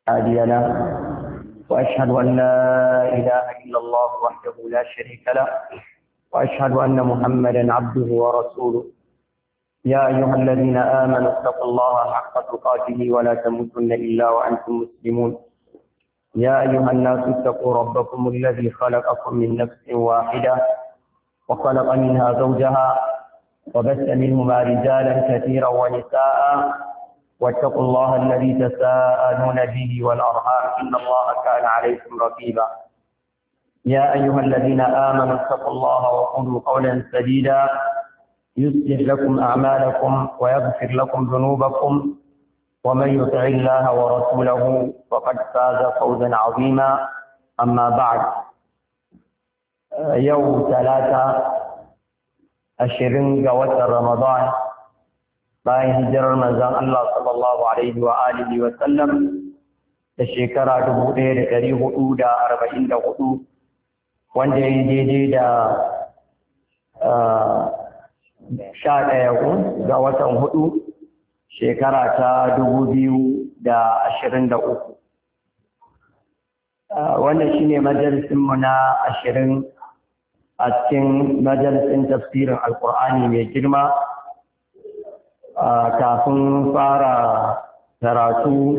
هادي له وأشهد أن لا إله إلا الله وحده لا شريك له وأشهد أن محمدا عبده ورسوله يا أيها الذين آمنوا اتقوا الله حق تقاته ولا تموتن إلا وأنتم مسلمون يا أيها الناس اتقوا ربكم الذي خلقكم من نفس واحدة وخلق منها زوجها وبث منهما رجالا كثيرا ونساء واتقوا الله الذي تساءلون به والأرحام إن الله كان عليكم رقيبا يا أيها الذين آمنوا اتقوا الله وقولوا قولا سديدا يصلح لكم أعمالكم ويغفر لكم ذنوبكم ومن يطع الله ورسوله فقد فاز فوزا عظيما أما بعد يوم 23 ga watan Ramadan bayan hijirar manzon Allah sallallahu alaihi wa alihi wa sallam da shekara 1444 wanda ya yi daidai da 11 ga watan 4 shekara ta 2023 wannan shine majalisinmu na 20 a cikin majalisin tafsirin alkur'ani mai girma kafin fara karatu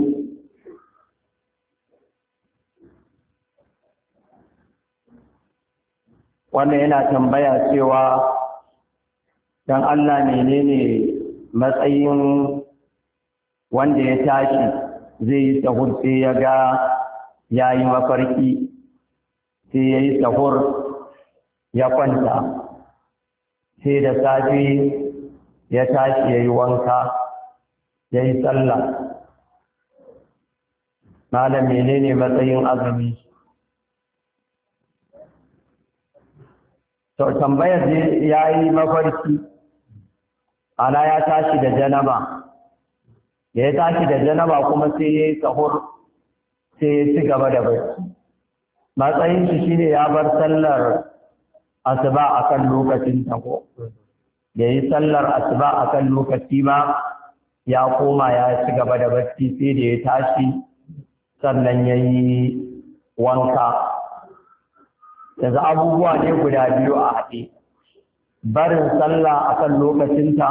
wannan yana tambaya cewa dan Allah menene matsayin wanda ya tashi zai yi sahur sai ya ga yayi mafarki sai ya yi sahur ya kwanta sai da safe ya tashi ya yi wanka ya yi sallah malam menene matsayin azumi to tambayar ya yi mafarki ana ya tashi da janaba ya tashi da janaba kuma sai ya yi sahur sai ya ci gaba da barci matsayin shi shine ya bar sallar asuba akan lokacin ta ko ya yi sallar asuba akan lokaci ba ya koma ya ci gaba da barci sai da ya tashi sannan ya yi wanka yanzu abubuwa ne guda biyu a haɗe barin sallah akan lokacinta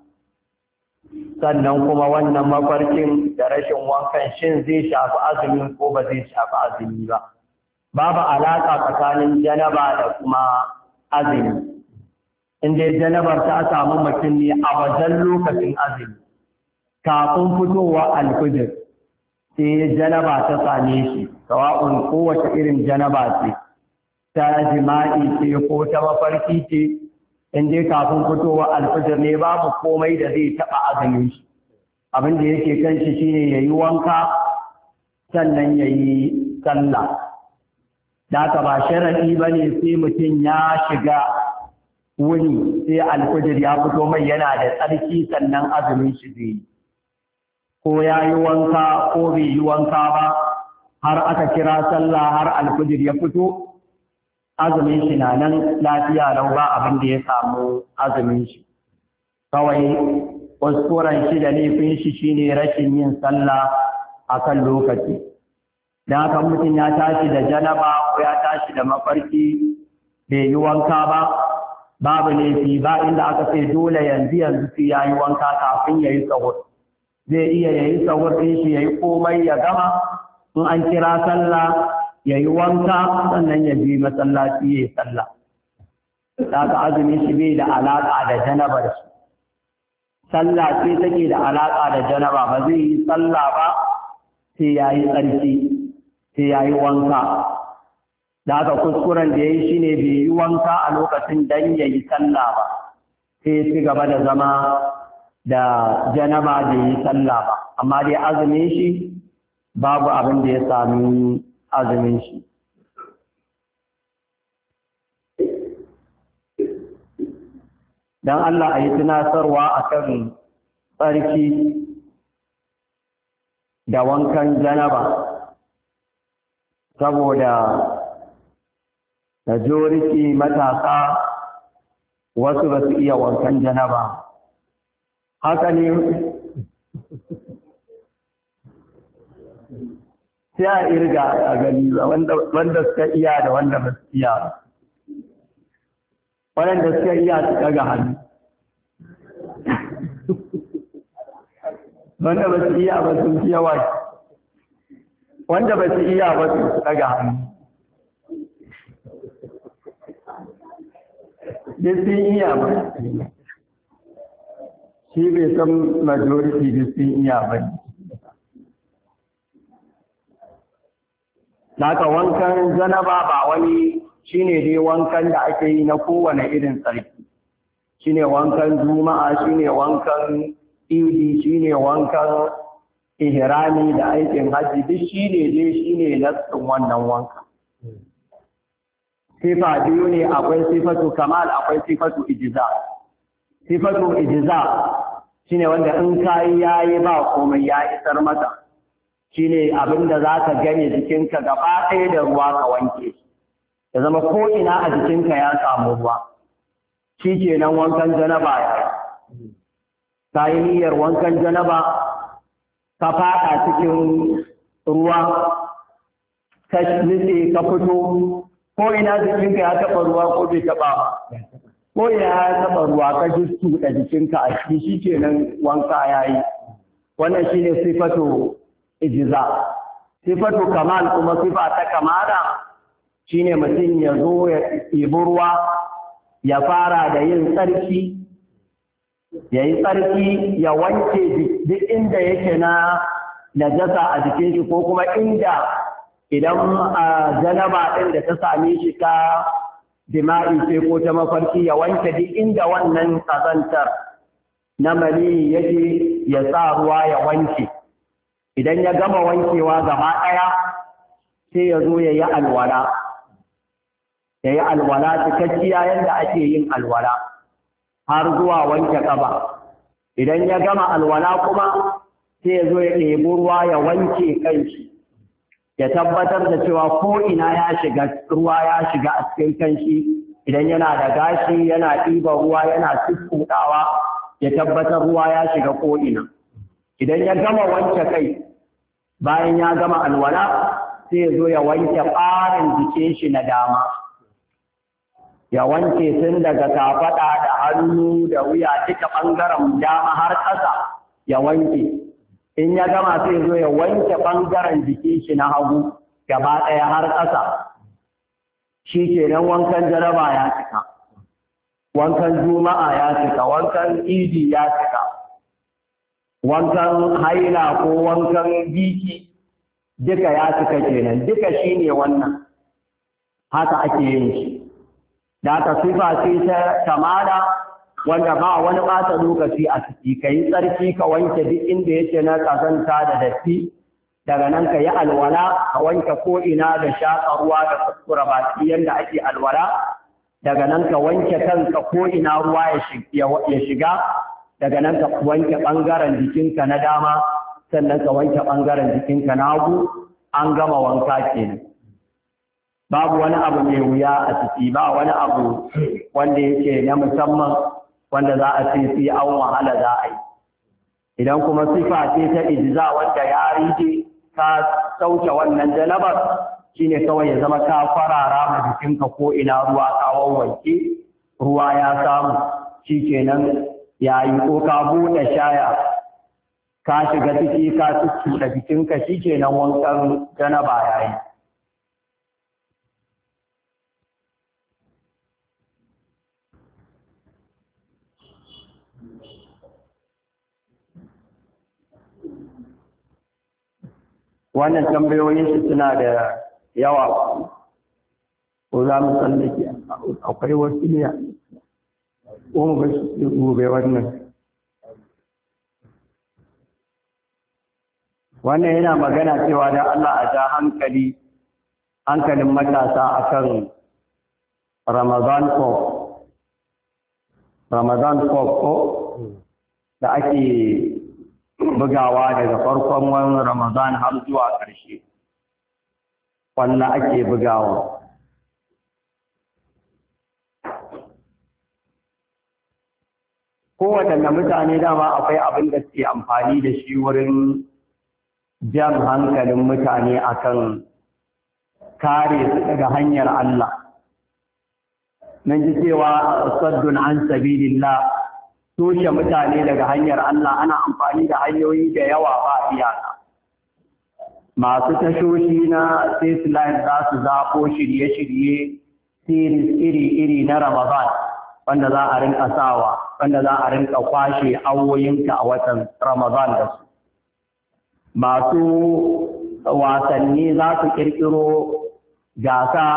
sannan kuma wannan mafarkin da rashin wankan shin zai shafi azumin ko ba zai shafi azumi ba babu alaƙa tsakanin janaba da kuma azumi inda janabar ta samu mutum ne a wajen lokacin azumi kafin fitowa alfijir sai janaba ta same shi sawa'un kowace irin janaba ce ta jima'i ce ko ta mafarki ce in dai kafin fitowa alfijir ne babu komai da zai taɓa azumin shi abin da yake kan shi shine yayi wanka sannan yayi sallah da haka ba sharadi bane sai mutum ya shiga wuni sai alfijir ya fito mai yana da tsarki sannan azumin shi zai yi ko ya yi wanka ko bai yi wanka ba har aka kira sallah har alfijir ya fito azumin shi na nan lafiya lau ba abin da ya samu azumin shi kawai kuskuren shi da laifin shi shine rashin yin sallah akan lokaci dan haka mutum ya tashi da janaba ko ya tashi da mafarki bai yi wanka ba babu laifi ba inda aka ce dole yanzu sai ya yi wanka kafin ya yi sahur zai iya ya yi sahur ɗin shi ya yi komai ya gama in an kira sallah ya yi wanka sannan ya bi masallaci ya yi sallah da aka azumi shi bai da alaƙa da janabar shi sallah ce take da alaƙa da janaba ba zai yi sallah ba sai ya yi tsarki sai ya yi wanka da aka kuskuren da ya yi shi ne bai yi wanka a lokacin dan ya yi sallah ba sai ci gaba da zama da janaba da yi sallah ba amma dai azumin shi babu abin da ya sami azumin shi don Allah a yi tunasarwa a kan tsarki da wankan janaba saboda majority matasa wasu ba su iya wankan janaba haka ne sai a irga a gani wanda suka iya da wanda ba su iya ba. Waɗanda suka iya su ɗaga hannu. Wanda ba su iya ba sun fi yawa. Wanda ba su iya ba su ɗaga hannu. Duk sun iya ba. Shi bai san majority duk sun iya ba. Naka wankan janaba ba wani shine dai wankan da ake yi na kowane irin tsarki. Shine wankan juma'a, shine wankan idi, shine wankan ihrami da aikin haji, duk shine nassin wannan wanka. Sifa biyu ne, akwai sifatu kamal, akwai sifatu ijza. Sifatu ijza shine wanda in kai yayi ba komai ya isar maka. Shine abinda zaka gane jikinka gaba ɗaya da ruwa ka wanke. Ya zama ko ina a jikinka ya samu ruwa. Shikenan wankan janaba ya yi. Ka yi niyyar wankan janaba, ka faɗa cikin ruwa, ka nitse ka fito, ko ina jikinka ya taɓa ruwa ko bai taɓa ba. Ko ina ya taɓa ruwa ka ji da jikinka a ciki, shikenan wanka ya yi. Wannan shine sifatu ijza. Sifatu kamal kuma sifa ta kamala shine mutum ya zo ya ɗibi ruwa, ya fara da yin tsarki, ya yi tsarki, ya wanke duk inda yake na najasa a jikin shi, ko kuma inda idan janaba ɗin da ta same shi ta jima'i ce ko ta mafarki, ya wanke duk inda wannan ƙazantar na mani yake, ya sa ruwa ya wanke. Idan ya gama wankewa gaba ɗaya sai ya zo ya yi alwala. Ya yi alwala cikakkiya yadda ake yin alwala har zuwa wanke ƙafa. Idan ya gama alwala kuma sai ya zo ya ɗebi ruwa ya wanke kanshi, ya tabbatar da cewa ko'ina ya shiga, ruwa ya shiga a cikin kanshi. Idan yana da gashi yana ɗiba ruwa yana siffuɗawa, ya tabbatar ruwa ya shiga ko'ina. Idan ya gama wanke kai, bayan ya gama alwala sai ya zo ya wanke ɓarin jikin shi na dama. Ya wanke tun daga kafaɗa da hannu da wuya duka ɓangaren dama har ƙasa ya wanke. In ya gama sai zo ya wanke ɓangaren jikin shi na hagu gaba ɗaya har ƙasa. Shi kenan wankan jaraba ya cika, wankan juma'a ya cika, wankan idi ya cika, wankan haila ko wankan biki duka ya cika kenan. Duka shi ne wannan, haka ake yin shi. Da aka sifa ce ta kamala wanda ba wani ɓata lokaci a ciki. Ka yi tsarki ka wanke duk inda yake na ƙazanta da datti, daga nan ka yi alwala ka wanke ko'ina da shaƙa ruwa da kuskura baki yadda ake alwala, daga nan ka wanke kanka ko'ina ruwa ya shiga, daga nan ka wanke ɓangaren jikinka na dama, sannan ka wanke ɓangaren jikinka na hagu. An gama wanka kenan. Babu wani abu mai wuya a ciki, ba wani abu wanda yake na musamman wanda za a ce sai an wahala za a yi. Idan kuma sifa ce ta ijza wanda ya rike ka sauke wannan janabar, shine kawai ya zama ka farara ma jikinka ko ina ruwa ka wawwanke, ruwa ya samu, shikenan yayi. Ko ka buɗe shaya ka shiga ciki ka tuttuɗa jikinka, shikenan wankan janaba yayi. Wannan tambayoyin shi suna da yawa, ko za mu tsallake akwai wasu ne ko mu ga gobe wannan. Wannan yana magana cewa da Allah a ja hankalin matasa akan Ramadan ko da ake bugawa daga farkon wani Ramadan har zuwa ƙarshe. Wannan ake bugawa. Kowaɗanne mutane dama akwai abin da suke amfani da shi wurin jan hankalin mutane akan kare su daga hanyar Allah. Mun ji cewa saddun an sabilillah, toshe mutane daga hanyar Allah ana amfani da hanyoyi da yawa ba iyaka. Masu tashoshi na satellite za su zaɓo shirye-shirye series iri-iri na Ramadan wanda za a rinka sawa, wanda za a rinka kwashe awoyinka a watan Ramadan da su. Masu wasanni za su ƙirƙiro gasa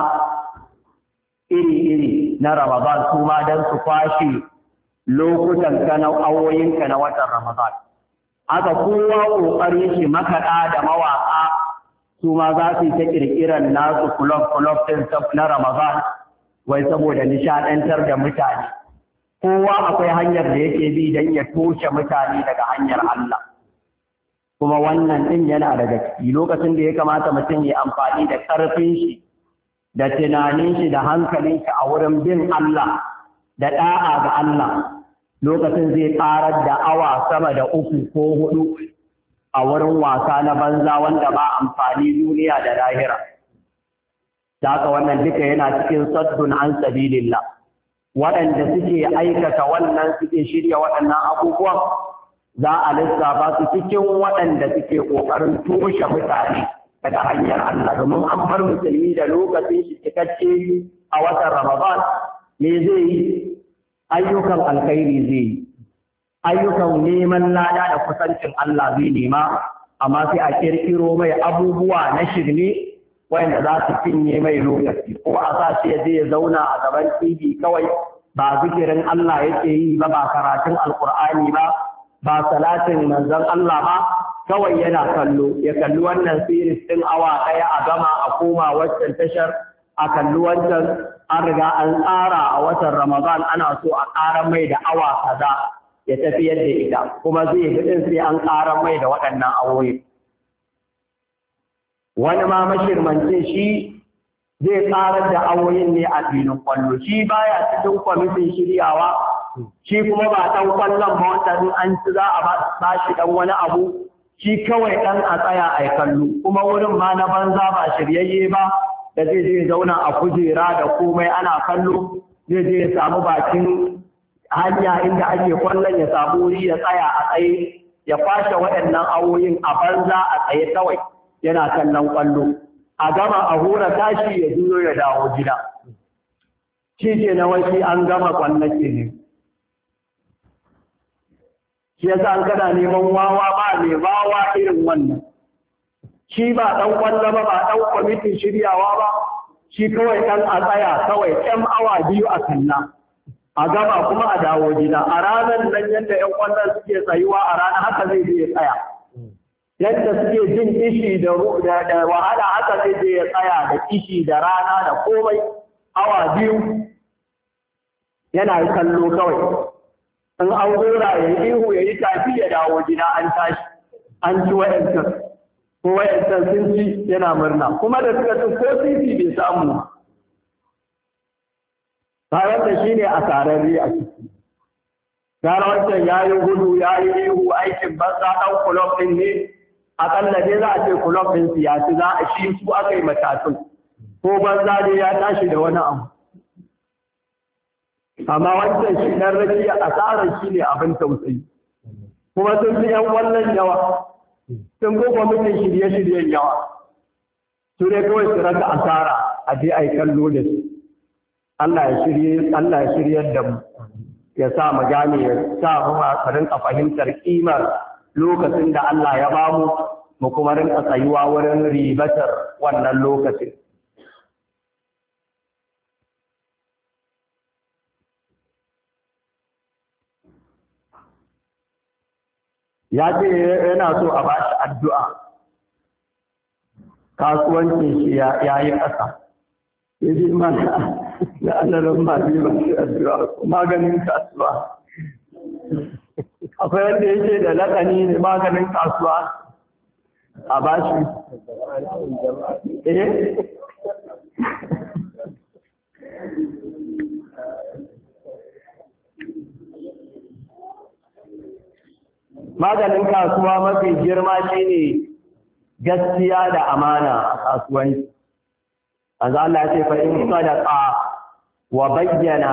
iri-iri na Ramadan su ma don su kwashe lokutan ka na awoyinka na watan Ramadan. Aka kowa ƙoƙari shi makaɗa da mawaƙa su ma za su yi ta ƙirƙirar nasu kulob ɗin na Ramadan wai saboda nishaɗantar da mutane. Kowa akwai hanyar da yake bi don ya toshe mutane daga hanyar Allah. Kuma wannan ɗin yana daga ciki lokacin da ya kamata mutum ya amfani da ƙarfin shi da tunanin shi da hankalin shi a wurin bin Allah da ɗa'a ga Allah, lokacin zai ƙarar da awa sama da 3 ko 4 a wurin wasa na banza wanda ba amfani duniya da lahira. Da haka wannan duka yana cikin saddun an sabilillah. Waɗanda suke aikata wannan suke shirya waɗannan abubuwan za a lissafa su cikin waɗanda suke ƙoƙarin toshe mutane daga hanyar Allah. Domin an bar musulmi da lokacin shi cikakke a watan Ramadan, me zai yi? Ayyukan alkhairi zai yi. Ayyukan neman lada da kusancin Allah zai nema, amma sai a kirkiro mai abubuwa na shirme wanda za su cinye mai lokaci, ko a sa shi ya je ya zauna a gaban TV kawai ba zikirin Allah yake yi ba, ba karatun Alƙur'ani ba salatin manzon Allah ba, kawai yana kallo, ya kalli wannan series ɗin awa ɗaya a gama a koma waccan tashar a kalli wancan. An riga an tsara a watan Ramadan ana so a ƙara mai da awa kaza ya tafiyar da ita, kuma zai ɗin sai an ƙara mai da waɗannan awoyi. Wani ma mashirmancin shi zai ƙarar da awoyin ne a filin ƙwallo, shi baya cikin kwamitin shiryawa, shi kuma ba ɗan ƙwallon ba wanda in an ci za a ba shi ɗan wani abu, shi kawai ɗan a tsaya a kallo, kuma wurin ma na banza ba shiryayye ba, da zai je zauna a kujera da komai ana kallo, zai je ya samu bakin hanya inda ake kwallon ya samu wuri ya tsaya a tsaye, ya kwashe waɗannan awoyin a banza a tsaye kawai yana kallon kwallo. A gama a hura tashi ya juyo ya dawo gida. Shi ke na wasi an gama kwallon ke ne. Shi yasa an kana neman wawa ba mai wawa irin wannan. Shi ba ɗan ƙwallo ba, ba ɗan kwamitin shiryawa ba, shi kawai ɗan a tsaya kawai ƴan awa 2 a kalla, a gama kuma a dawo gida. A ranar nan yadda ƴan ƙwallon suke tsayuwa a ranar haka zai je ya tsaya. Yadda suke jin ishi da wahala haka zai je ya tsaya da ishi da rana da komai awa 2 yana kallo kawai. In an gora ya yi ihu ya yi tafi ya dawo gida an tashi, an ci wa'yancan. Ko wayancan sun ci yana murna, kuma da suka ci ko titi bai samu. Bayan da shi ne a sararri a ciki. Gara wancan ya yi gudu, ya yi ihu, aikin banza ɗan kulob ɗin ne, aƙalla dai za a ce kulob ɗin siyasi za a shi su aka yi matatun, ko banza dai ya tashi da wani abu. Amma wancan shi ɗan rakiya asarar shi ne abin tausayi. Kuma sun fi ‘yan wannan yawa. Sun ko kwamitin shirye-shiryen yawa, su ne kawai su raka asara a je a yi kallo da su. Allah ya shiryar da mu, ya sa mu gane, ya sa mu rinka fahimtar ƙimar lokacin da Allah ya ba mu kuma rinka tsayuwa wurin ribatar wannan lokacin. Ya ce yana so a ba shi addu'a, kasuwancin shi ya yi ƙasa. Ya ji mana da alarin masu yi ba shi addu'a, maganin kasuwa. Akwai wanda yake da laƙani ne maganin kasuwa a ba shi. Maganin kasuwa mafi girma shi ne gaskiya da amana a kasuwanci. Manzo Allah ya ce fa in sadaqa wa bayyana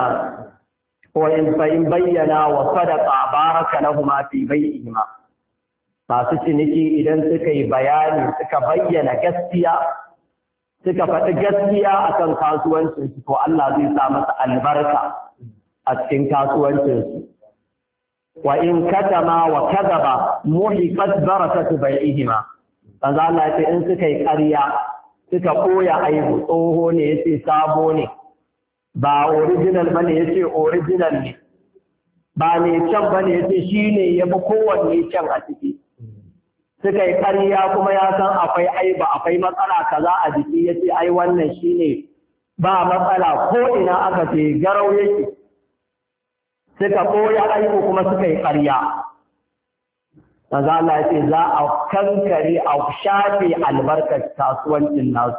fa in bayyana wa sadaqa baraka lahumu fi bai'ihima. Masu ciniki idan suka yi bayani suka bayyana gaskiya suka faɗi gaskiya akan kasuwancinsu to Allah zai sa masa albarka a cikin kasuwancinsu. Wa in katama wa kadaba muhiqat barakatu bai'ihima. Manzo Allah ya ce in suka yi ƙarya suka koya aibu, tsoho ne yace sabo ne, ba original bane yace original ne, ba ne can bane yace shine yafi kowanne can a ciki. Suka yi ƙarya kuma ya san akwai aiba akwai matsala kaza a jiki yace ai wannan shine ba matsala ko ina aka ce garau yake. Suka koya aibu kuma suka yi ƙarya. Manzo Allah ya ce za a kankare a shafe albarkar kasuwancin nasu.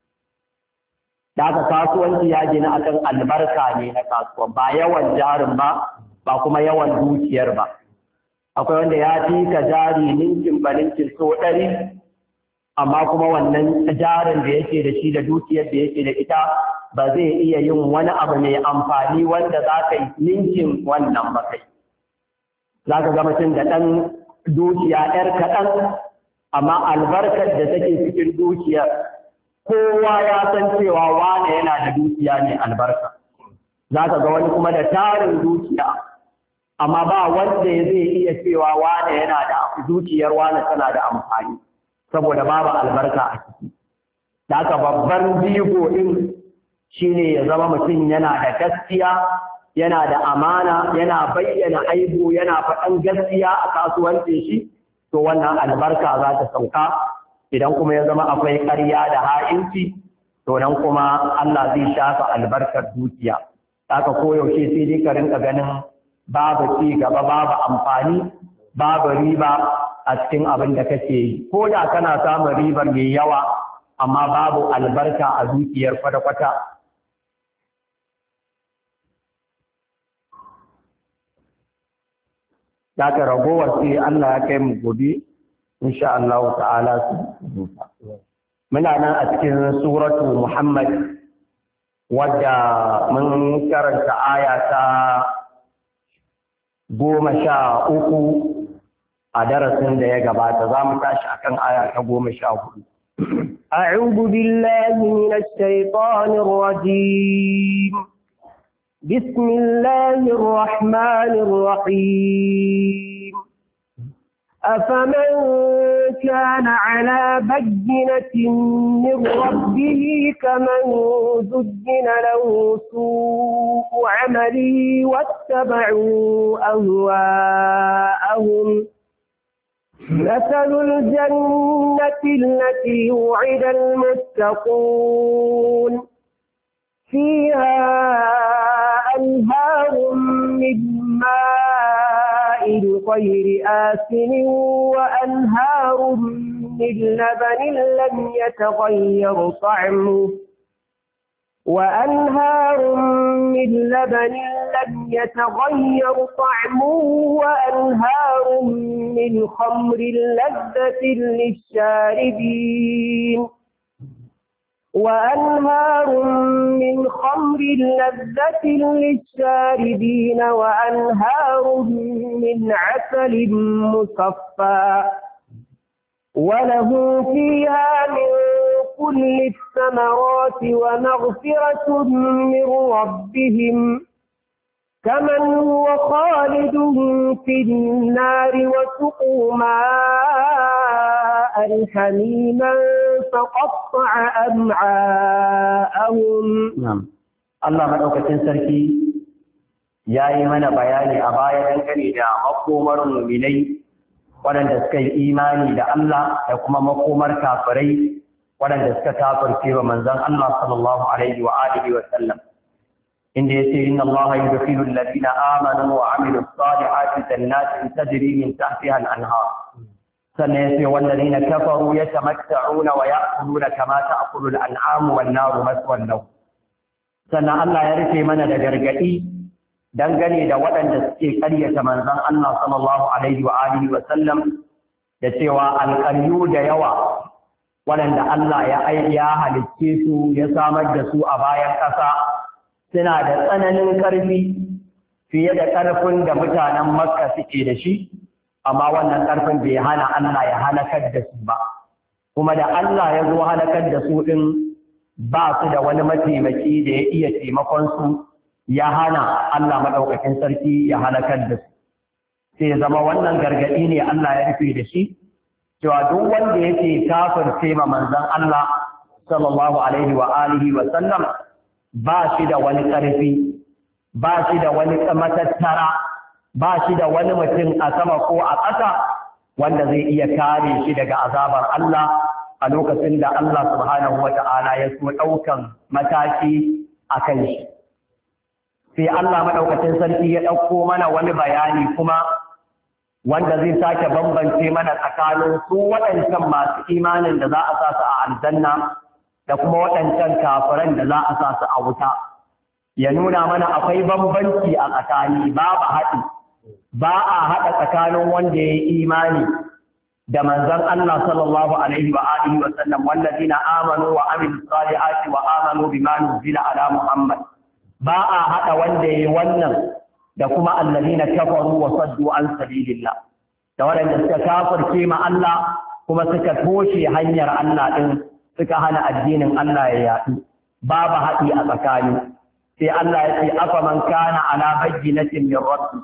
Da haka kasuwanci ya gina akan albarka ne na kasuwa, ba yawan jarin ba kuma yawan dukiyar ba. Akwai wanda ya fi ka jari ninkin ba ninkin so 100, amma kuma wannan jarin da yake da shi da dukiyar da yake da ita ba zai iya yin wani abu mai amfani wanda za ka yi ninkin wannan ba kai. Za ka ga mutum da ɗan dukiya ‘yar kaɗan, amma albarkar da take cikin dukiyar kowa ya san cewa wane yana da dukiya mai albarka. Za ka ga wani kuma da tarin dukiya, amma ba wanda zai iya cewa wane yana da dukiyar wane tana da amfani, saboda babu albarka a ciki. Da haka babban jigo ɗin shi ne ya zama mutum yana da gaskiya, yana da amana, yana bayyana aibu, yana faɗan gaskiya a kasuwancin shi, to wannan albarka za ta sauka. Idan kuma ya zama akwai ƙarya da ha'inci, to nan kuma Allah zai shafa albarkar dukiya. Haka koyaushe sai dai ka rinka ganin babu ci gaba, babu amfani, babu riba a cikin abin da kake yi. Ko da kana samun ribar mai yawa, amma babu albarka a dukiyar kwata-kwata. Da ka ragowar sai Allah ya kai mu gobe, insha Allah ta'ala su. Muna nan a cikin suratu Muhammad, wadda mun karanta aya ta 13 a darasin da ya gabata. Za mu tashi akan aya ta 14. أعوذ بالله من الشيطان الرجيم. بسم الله الرحمن الرحيم. أفمن كان على بينة من ربه كمن زين له سوء عمله واتبعوا أهواءهم. مثل الجنة التي وعد المتقون فيها أنهار من ماء غير آسن وأنهار من لبن لم يتغير طعمه وأنهار وأنهار من خمر لذة للشاربين وأنهار من عسل مصفى وله فيها من كل الثمرات ومغفرة من ربهم كمن هو خالد في النار وسقوا ماء حميما فقطع أمعاءهم. نعم. الله مدوكتين سركي yayi mana bayani a baya dangane da makomar mu'minai waɗanda suka yi imani da Allah da kuma makomar kafirai waɗanda suka kafirce wa manzon Allah sallallahu alaihi wa alihi wa sallam, inda yace inna Allah yudkhilu alladhina amanu wa amilus salihati jannatin tajri min tahtiha al-anhar. Sannan yace walladhina kafaru yatamatta'una wa ya'kuluna kama ta'kulu al-an'amu wan-naru maswan lahum. Sannan Allah ya rufe mana da gargadi dangane da waɗanda suke ƙaryata manzon Allah sallallahu alaihi wa alihi wa sallam da cewa alƙaryu da yawa waɗanda Allah ya halicce su ya samar da su a bayan ƙasa suna da tsananin ƙarfi fiye da ƙarfin da mutanen Makka suke da shi, amma wannan ƙarfin bai hana Allah ya halakar da su ba. Kuma da Allah ya zo halakar da su ɗin ba su da wani mataimaki da ya iya taimakon su ya hana Allah maɗaukakin sarki ya halakar da su. Sai zama wannan gargaɗi ne Allah ya rufe da shi, cewa duk wanda yake kafirce ma manzon Allah sallallahu alaihi wa alihi wa sallam ba shi da wani ƙarfi, ba shi da wani matattara, ba shi da wani mutum a sama ko a ƙasa wanda zai iya kare shi daga azabar Allah a lokacin da Allah subhanahu wa ta'ala ya so ɗaukan mataki a kan shi. Sai Allah maɗaukacin sarki ya ɗauko mana wani bayani kuma wanda zai sake bambance mana tsakanin su waɗancan masu imanin da za a sa su a aljanna da kuma waɗancan kafiran da za a sa su a wuta. Ya nuna mana akwai bambanci a tsakani, babu haɗi, ba a haɗa tsakanin wanda ya yi imani da manzon Allah sallallahu alaihi wa alihi wa sallam, wallazina amanu wa amilus salihati wa amanu bima nuzila ala Muhammad. Ba a haɗa wanda ya yi wannan da kuma allazina kafaru wa saddu an sabilillah, da waɗanda suka kafirce ma Allah kuma suka toshe hanyar Allah din, suka hana addinin Allah ya yaɗu. Babu haɗi a tsakani. Sai Allah ya ce afa man kana ala bayyinatin min rabbi,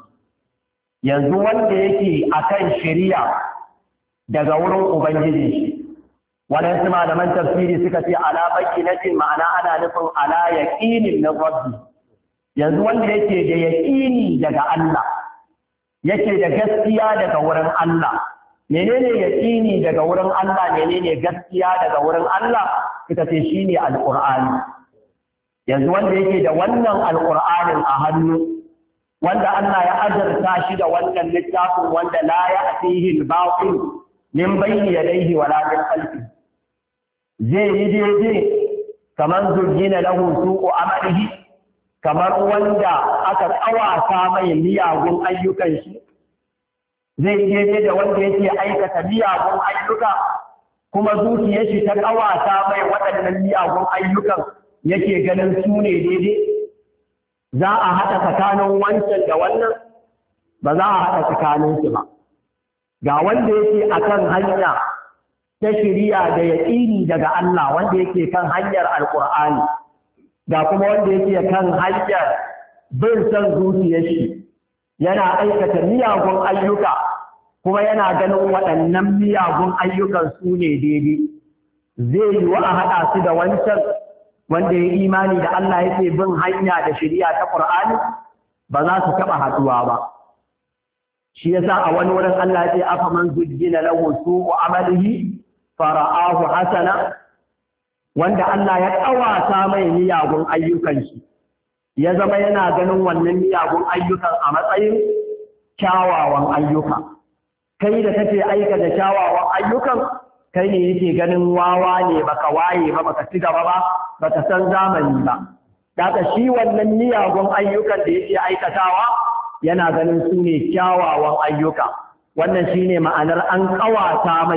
yanzu wanda yake akan shari'a daga wurin ubangiji shi. Waɗansu malaman tafsiri suka ce ala bayyinatin ma'ana ana nufin ala yaqinin min rabbi, yanzu wanda yake da yaqini daga Allah, yake da gaskiya daga wurin Allah. Menene yaqini daga wurin Allah, menene gaskiya daga wurin Allah? Suka ce shine alqur'ani. Yanzu wanda yake da wannan alqur'anin a hannu, wanda Allah ya azurta shi da wannan littafin wanda la ya'tihi al-batil min bayni yadayhi wala min khalfihi, zai yi daidai kamar zurgina lahu su'u amalihi, kamar wanda aka tsawata mai miyagun ayyukan shi. Zai yi daidai da wanda yake aikata miyagun ayyuka kuma zuciyar shi ta tsawata mai waɗannan miyagun ayyukan yake ganin su ne daidai. Za a haɗa tsakanin wancan da wannan? Ba za a haɗa tsakaninsu ba. Ga wanda yake akan hanya ta shiriya da yaƙini daga Allah, wanda yake kan hanyar alƙur'ani, ga kuma wanda yake kan hanyar bin son zuciyar shi, yana aikata miyagun ayyuka kuma yana ganin waɗannan miyagun ayyukan su ne daidai. Zai yi wa a haɗa su da wancan wanda ya imani da Allah yake bin hanya da shiriya ta Qur'ani? Ba za su taɓa haɗuwa ba. Shi yasa a wani wurin Allah ya ce afa man zujjina lahu su'u amalihi fara'ahu hasana, wanda Allah ya ƙawata mai miyagun ayyukan shi, ya zama yana ganin wannan miyagun ayyukan a matsayin kyawawan ayyuka. Kai da kake aikata kyawawan ayyukan, kai ne yake ganin wawa ne, baka waye ba, baka ci gaba ba, baka san zamani ba. Daga shi wannan miyagun ayyukan da yake aikatawa yana ganin su ne kyawawan ayyuka. Wannan shine ma'anar an ƙawata mai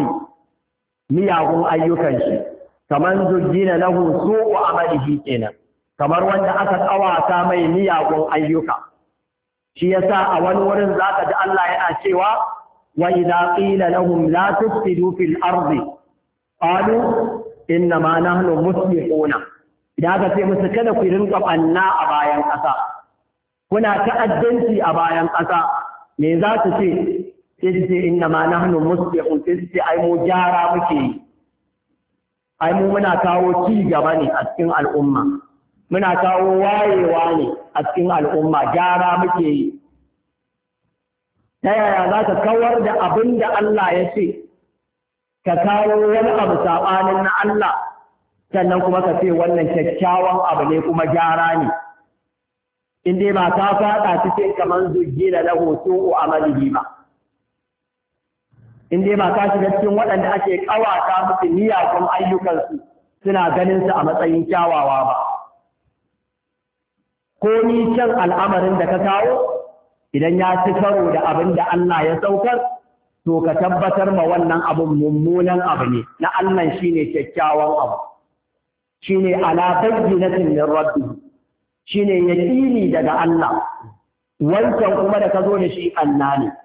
miyagun ayyukan shi. Kamar zujjina lahu su'u amalihi kenan, kamar wanda aka ƙawata mai miyagun ayyuka. Shi yasa a wani wurin zaka ji Allah yana cewa wa idza qila lahum la tufsidu fil ardi qalu inna ma nahnu muslihuna. Idan aka ce musu kada ku rinka banna a bayan ƙasa, kuna ta'addanci a bayan ƙasa, me za su ce? Sai su ce inna ma nahnu muslihun, sai su ce ai mu gyara muke yi. Ai mu muna kawo ci gaba ne a cikin al'umma, muna kawo wayewa ne a cikin al'umma, gyara muke yi. Ta yaya za ka kawar da abin da Allah ya ce, ka kawo wani abu saɓanin na Allah, sannan kuma ka ce wannan kyakkyawan abu ne kuma gyara ne. In dai ba ka faɗa cikin kamar zujjina lahu su'u amalihi ba. In dai ba ka shiga cikin waɗanda ake ƙawata musu miyagun ayyukansu suna ganin su a matsayin kyawawa ba. Ko ni kyan al'amarin da ka kawo, idan ya ci karo da abin da Allah ya saukar, to ka tabbatar ma wannan abun mummunan abu ne, na Allah shine kyakkyawan abu, shine ala bayyinatin min rabbi, shine yaqini daga Allah, wancan kuma da ka zo da shi Allah ne.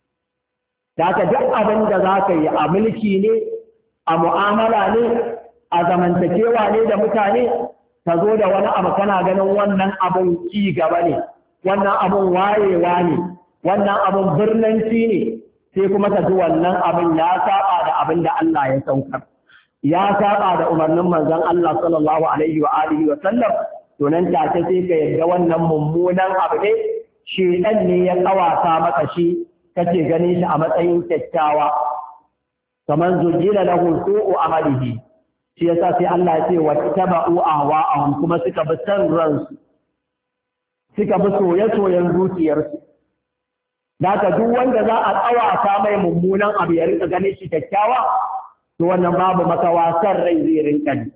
Da ka duk abin da za ka yi a mulki ne, a mu'amala ne, a zamantakewa ne da mutane, ka zo da wani abu kana ganin wannan abun ci gaba ne, wannan abun wayewa ne, wannan abun birnanci ne, sai kuma ka ji wannan abin ya saba da abin da Allah ya saukar, ya saba da umarnin manzon Allah sallallahu alaihi wa alihi wa sallam, to nan take sai ka yarda wannan mummunan abu ne, shedan ne ya kawata maka shi, kace ganin shi a matsayin kyakkyawa, kamar zujila lahu su'u amalihi, shi yasa sai Allah ya ce wa taba'u ahwa'ahum, kuma suka bi san ransu, suka bi soye-soyen zuciyarsu. Daga duk wanda za a tsawata mai mummunan abu ya rinka ganin shi kyakkyawa, to wannan babu makawa san rai zai rinka ji.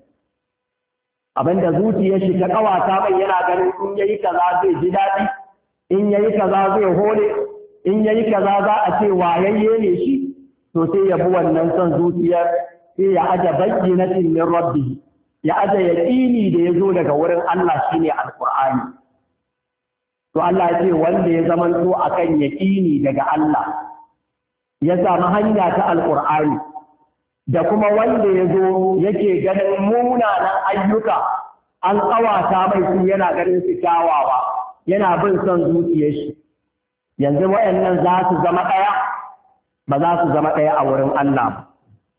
Abinda zuciyar shi ta kawata mai yana ganin in yayi kaza zai ji daɗi, in yayi kaza zai hore, in yayi kaza za a ce wayayye ne shi, to sai ya bi wannan son zuciyar, sai ya aje bayyinatin min rabbi, ya aje yaqini da yazo daga wurin Allah shine alqur'ani. To Allah ya ce wanda ya zamanto akan yaqini daga Allah, ya samu hanya ta alqur'ani, da kuma wanda ya zo yake ganin munanan ayyuka an ƙawata mai su yana ganin su kyawawa, yana bin son zuciyar shi, yanzu wayannan za su zama ɗaya? Ba za su zama ɗaya a wurin Allah ba.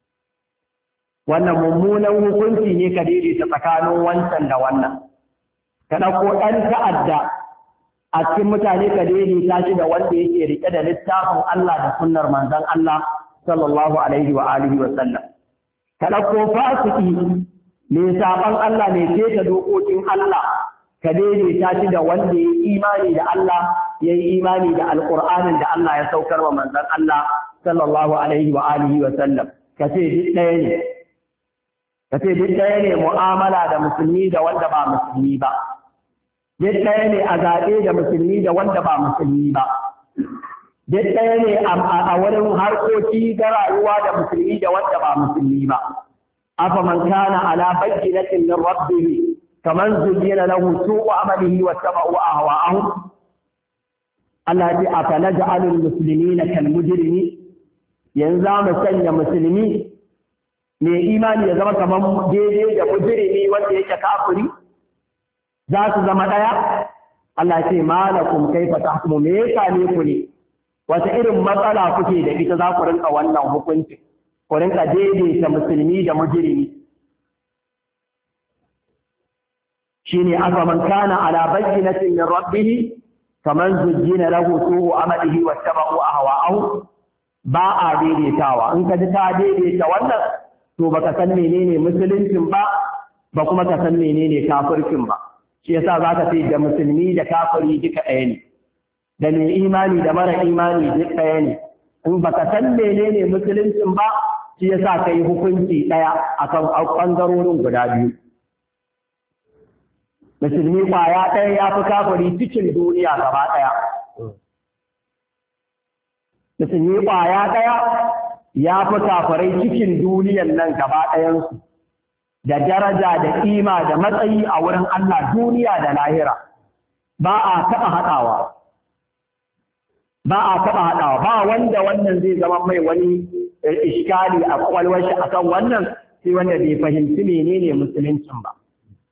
Wannan mummunan hukunci ne ka daidaita tsakanin wancan da wannan. Ka ɗauko ɗan ta'adda a cikin mutane ka daidaita shi da wanda yake riƙe da littafin Allah da sunnar manzon Allah sallallahu alaihi wa alihi wa sallam. Ka ɗauko fasiki mai saɓan Allah mai keta dokokin Allah, ka daidaita shi da wanda ya yi imani da Allah, ya yi imani da alƙur'anin da Allah ya saukar wa manzon Allah sallallahu alaihi wa alihi wa sallam. Ka ce duk ɗaya ne. Ka ce duk ɗaya ne mu'amala da musulmi da wanda ba musulmi ba. Duk ɗaya ne a zaɓe da musulmi da wanda ba musulmi ba. Duk ɗaya ne a wurin harkoki da rayuwa da musulmi da wanda ba musulmi ba. Afa man kana ala bayyinatin min rabbih kaman zuyyina lahu su'u amalihi wa tabau ahwa'ahum. Allah ya ce afa naj'alul muslimina kal mujrimin, yanzu mu sanya musulmi mai imani ya zama kaman daidai da mujrimi wanda yake kafiri, za su zama ɗaya? Allah ya ce malakum kaifa tahkumu, me yasa ne ku ne? Wata irin matsala kuke da ita za ku rinka wannan hukunci, ku rinka daidaita musulmi da mujrimi? Shine afa man kana ala bayyinatin min rabbih kaman zujjina lahu su'u amalihi wattaba'u ahwa'ahu. Ba a daidaitawa. In ka ji ta daidaita wannan, to baka san menene musuluncin ba, ba kuma ka san menene kafircin ba. Shi yasa zaka ce da musulmi da kafiri duka ɗaya ne, da mai imani da mara imani duk ɗaya ne. In baka san menene musuluncin ba, shi yasa kai hukunci ɗaya akan ɓangarorin guda biyu. Musulmi kwaya ɗaya ya fi kafiri cikin duniya gaba ɗaya. Musulmi kwaya ɗaya ya fi kafirai cikin duniyan nan gaba ɗayansu, da daraja da ƙima da matsayi a wurin Allah duniya da lahira. Ba a taɓa haɗawa. Ba a taɓa haɗawa. Ba wanda wannan zai zama mai wani iskali a ƙwaƙwalwar shi akan wannan, sai wanda bai fahimci menene musuluncin ba.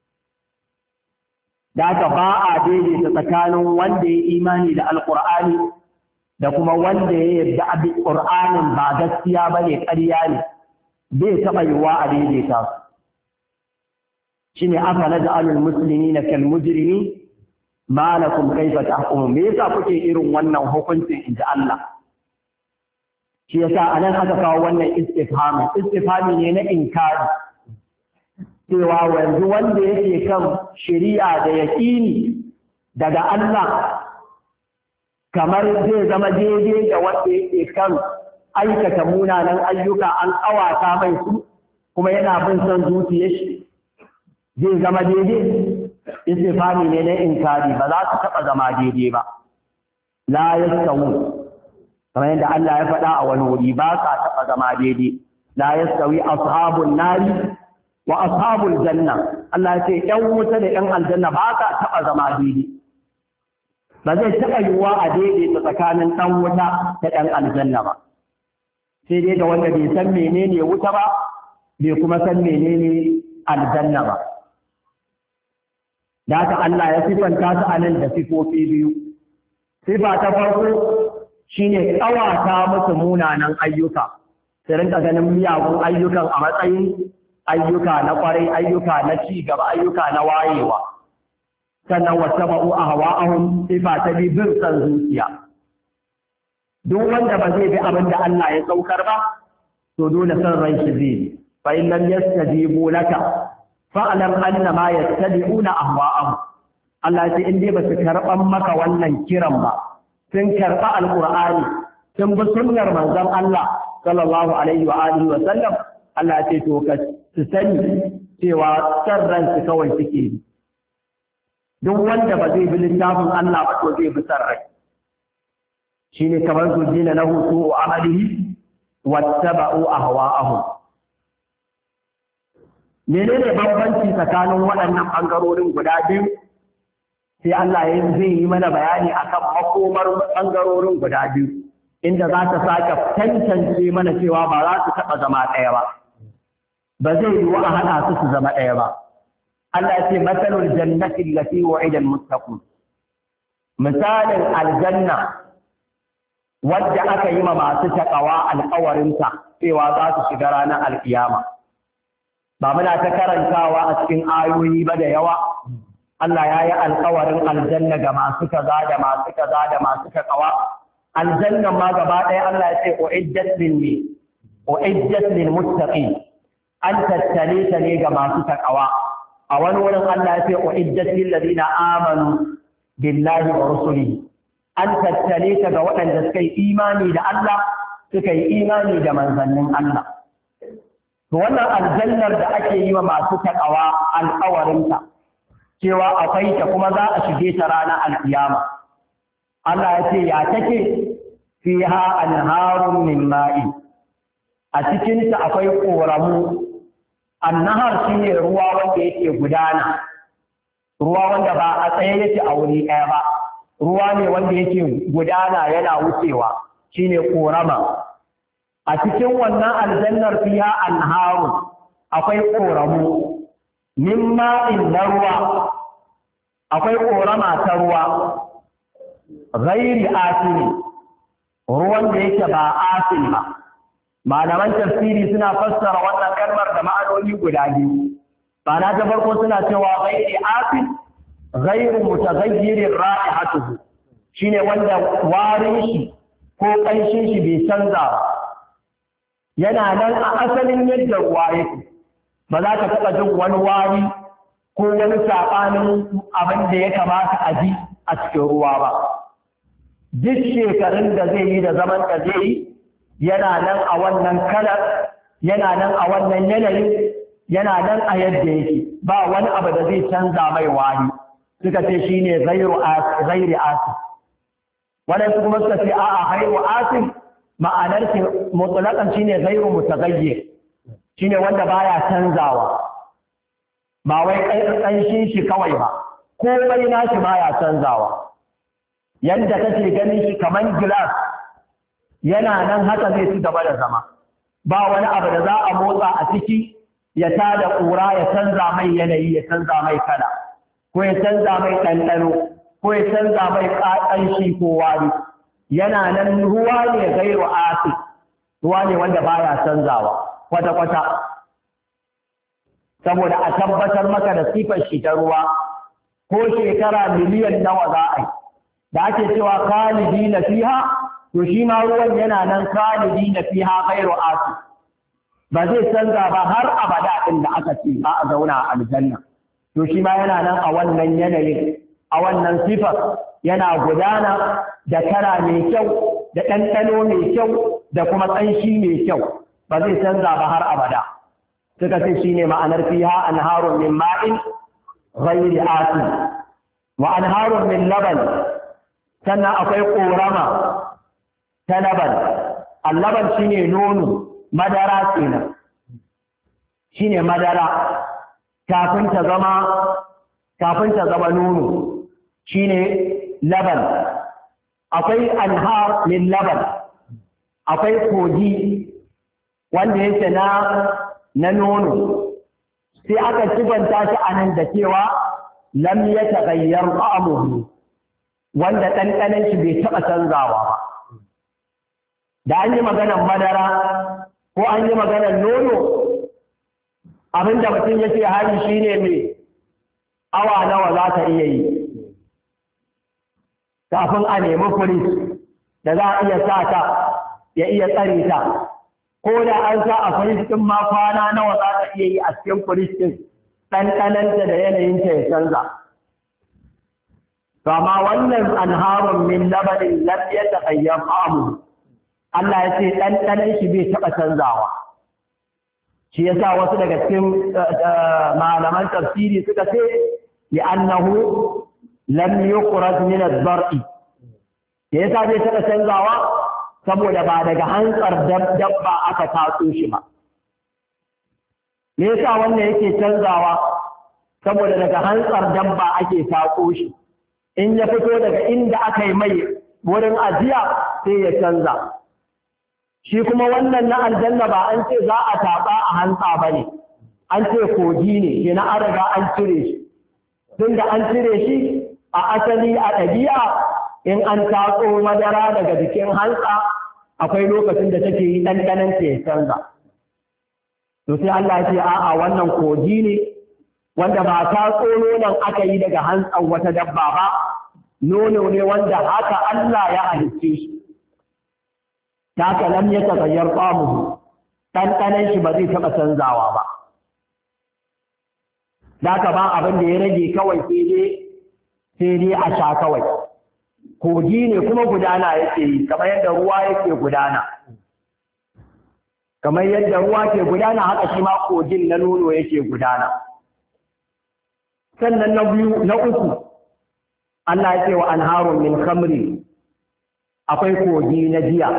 Da haka ba a daidaita tsakanin wanda ya imani da Alƙur'ani da kuma wanda ya yarda abin Ƙur'anin ba gaskiya ba ne, ƙarya ne, bai taɓa yiwuwa a daidaita su. Shi ne afa na ja'alul musulmi na kal mujrimi ma lakum kaifa tahkumun. Me yasa kuke irin wannan hukuncin inji Allah? Shi yasa anan aka kawo wannan istifhami. Istifhami ne na inkari. Cewa yanzu wanda yake kan shari'a da yaƙini daga Allah kamar zai zama daidai da wanda yake kan aikata munanan ayyuka an ƙawata mai su kuma yana bin son zuciyar shi, zai zama daidai? Istifhami ne na inkari, ba za su taɓa zama daidai ba. La yastawu, kamar yadda Allah ya faɗa a wani wuri ba sa taɓa zama daidai la yastawi ashabun nari wa ashabul janna Allah ya ce ƴan wuta da ƴan aljanna ba sa taɓa zama daidai ba zai taɓa yiwuwa a daidaita tsakanin ɗan wuta da ɗan aljanna ba sai dai da wanda bai san menene wuta ba bai kuma san menene aljanna ba da haka Allah ya sifanta su anan da sifofi biyu sifa ta farko shine ƙawata musu munanan ayyuka sai rinka ganin miyagun ayyukan a matsayin ayyuka na ƙwarai ayyuka na ci gaba ayyuka na wayewa sannan wattaba'u ahwa'ahum sifa ta bi bin san zuciya duk wanda ba zai bi abin da Allah ya saukar ba to dole san ran shi zai fa in lam yastajibu laka fa'lam anna ma yattabi'una ahwa'ahum Allah ya ce in dai ba su karban maka wannan kiran ba sun karba alqur'ani sun bi sunnar manzon Allah sallallahu alaihi wa alihi wa sallam Allah ya ce to ka su sani cewa san ran su kawai suke yi duk wanda ba zai bi littafin Allah ba to zai bi san rai shine kamar zujina lahu su'u amalihi wattaba'u ahwa'ahum menene bambanci tsakanin waɗannan bangarorin guda biyu sai Allah zai yi mana bayani akan makomar bangarorin guda biyu inda za ta sake tantance mana cewa ba za su taɓa zama ɗaya ba ba zai yi wa a haɗa su zama ɗaya ba Allah ya ce masalul jannati allati wa'ida al-muttaqun misalin aljanna wadda aka yi ma masu takawa alƙawarinta cewa za su shiga ranar alkiyama ba muna ta karantawa a cikin ayoyi ba da yawa Allah ya yi alƙawarin aljanna ga masu kaza da masu kaza da masu takawa aljanna ma gaba ɗaya Allah ya ce uiddat lil muttaqin an tattale ta ne ga masu takawa a wani wurin Allah ya ce uiddat lil ladina amanu billahi wa rusulihi an tattale ta ga waɗanda suka yi imani da Allah suka yi imani da manzannin Allah to wannan aljannar da ake yi wa masu takawa alƙawarinta cewa akwai ta kuma za a shige ta ranar alkiyama Allah ya ce ya take fiha anharun min ma'i a cikin ta akwai koramu annahar shine ruwa wanda yake gudana ruwa wanda ba a tsaye yake a wuri ɗaya ba ruwa ne wanda yake gudana yana wucewa shine korama a cikin wannan aljannar fiha anharun akwai koramu min ma'in na ruwa akwai korama ta ruwa ghairi asini ruwan da yake ba asin ba malaman tafsiri suna fassara wannan kalmar da ma'anoni guda biyu ma'ana ta farko suna cewa ghairi asin ghairu mutaghayyirin ra'ihatuhu shine wanda warin shi ko kanshin shi bai canza ba yana nan a asalin yadda ruwa yake ba za ka taɓa jin wani wari ko wani saɓanin abin da ya kamata a ji a cikin ruwa ba duk shekarun da zai yi da zaman da zai yi yana nan a wannan kalar yana nan a wannan yanayin yana nan a yadda yake ba wani abu da zai canza mai wari suka ce shine ghairi asin waɗansu kuma suka ce a'a ghairu asin ma'anar shi mutlaqan shine ghairu mutaghayyir shine wanda baya canzawa ba wai ƙanshin shi kawai ba komai nashi baya canzawa yanda kake ganin shi kaman glass yana nan haka zai ci gaba da zama ba wani abu da za a motsa a ciki ya tada ƙura ya canza mai yanayi ya canza mai kala ko ya canza mai ɗanɗano ko ya canza mai ƙanshi ko wari yana nan ruwa ne gairu asid ruwa ne wanda baya canzawa kwata-kwata saboda a tabbatar maka da sifar shi ta ruwa ko shekara miliyan nawa za a yi da ake cewa khalidi na fiha to shi ma ruwan yana nan khalidi na fiha ghairu asid ba zai canza ba har abada din da aka ce ba a zauna a aljanna to shi ma yana nan a wannan yanayin a wannan sifar yana gudana da kara mai kyau da ɗanɗano mai kyau da kuma ƙanshi mai kyau ba zai canza ba har abada suka ce shine ma'anar fiha anharun min ma'in ghairi asin wa anharun min laban sannan akwai korama ta laban. Allaban shine nono, madara kenan. Shine madara kafin ta zama nono shine laban. Akwai anhar min laban, akwai kogi wanda yake na nono, sai aka sifanta shi anan da cewa lam yataghayyar ta'amuhu, wanda ɗanɗanon shi bai taɓa canzawa ba. Da an yi maganar madara ko an yi maganar nono, abinda mutum yake hari shine mai awa nawa za ta iya yi kafin a nemi firis da za a iya sa ta ya iya tsare ta, ko da an sa a firis ɗin ma kwana nawa za ta iya yi a cikin firis ɗin, ɗanɗananta da yanayinta ya canza. Kama wannan anharun min labanin lam yataghayyar ta'amuhu, Allah ya ce ɗanɗanon shi bai taɓa canzawa. Shi ya sa wasu daga cikin malaman tafsiri suka ce li'annahu lam yukhraj min ad-dar'i. Da yasa bai taɓa canzawa saboda ba daga hantsar dabba aka tatso shi ba. Me yasa wannan yake canzawa? Saboda daga hantsar dabba ake tatso shi. In ya fito daga inda aka yi mai wurin ajiya sai ya canza. Shi kuma wannan na aljanna ba an ce za a taɓa a hantsa ba ne, an ce kogi ne, ke na an riga an cire shi. Tun da an cire shi a asali a ɗabi'a in an tatso madara daga jikin hantsa akwai lokacin da take yi ɗanɗanon ta ya canza. To sai Allah ce a'a wannan kogi ne wanda ba tatso nonon aka yi daga hantsan wata dabba ba, nono ne wanda haka Allah ya halicce shi. Haka lam yataghayyar ta'amuhu, ɗanɗanon shi ba zai taɓa canzawa ba. Haka ba abin da ya rage kawai sai dai a sha kawai. Kogi ne kuma gudana yake yi, kamar yadda ruwa yake gudana. Kamar yadda ruwa ke gudana haka shi ma kogin na nono yake gudana. Sannan na uku, Allah ya ce wa anharun min khamri, akwai kogi na giya.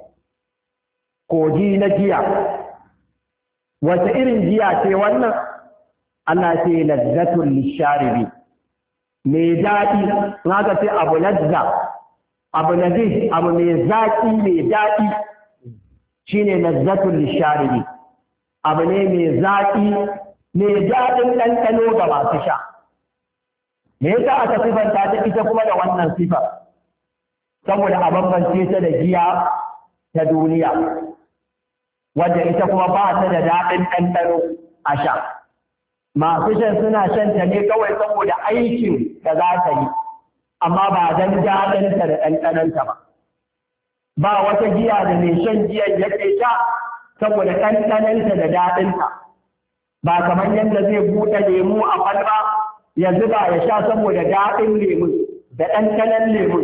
Kogi na giya. Wace irin giya ce wannan? Allah ce lazzatul lisharibi. Mai daɗi, in aka ce abu lazza, abu nazi, abu mai zaƙi mai daɗi, shine lazzatul lisharibi. Abu ne mai zaƙi, mai daɗin ɗanɗano ga masu sha. Me yasa aka sifanta ta ita kuma da wannan sifar? Saboda a bambance ta da giya ta duniya, wadda ita kuma ba ta da daɗin ɗanɗano a sha. Masu shan suna shan ta ne kawai saboda aikin da za ta yi, amma ba don daɗinta da ɗanɗanonta ba. Ba wata giya da mai shan giyan yake sha saboda ɗanɗanonta da daɗinta. Ba kamar yadda zai buɗe lemu a kwalba ya zuba ya sha saboda daɗin lemun da ɗanɗanon lemun.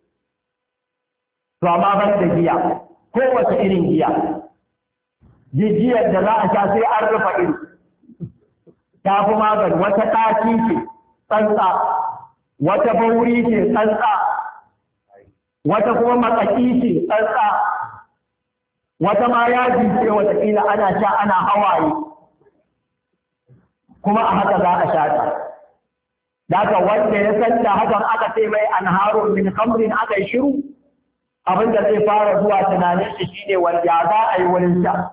To amma ban da giya, kowace irin giya. Giyar da za a sha sai an rufe ido. Ta fi magani, wata ɗaci ce tsantsa, wata bauri ce tsantsa, wata kuma matsaki ce tsantsa, wata ma yaji ce watakila ana sha ana hawaye, kuma a haka za a sha ta. Daga wanda ya san da hakan aka ce mai anharun min khamrin aka yi shiru, abin da zai fara zuwa tunanin shi shine wanda za a yi wurin sha.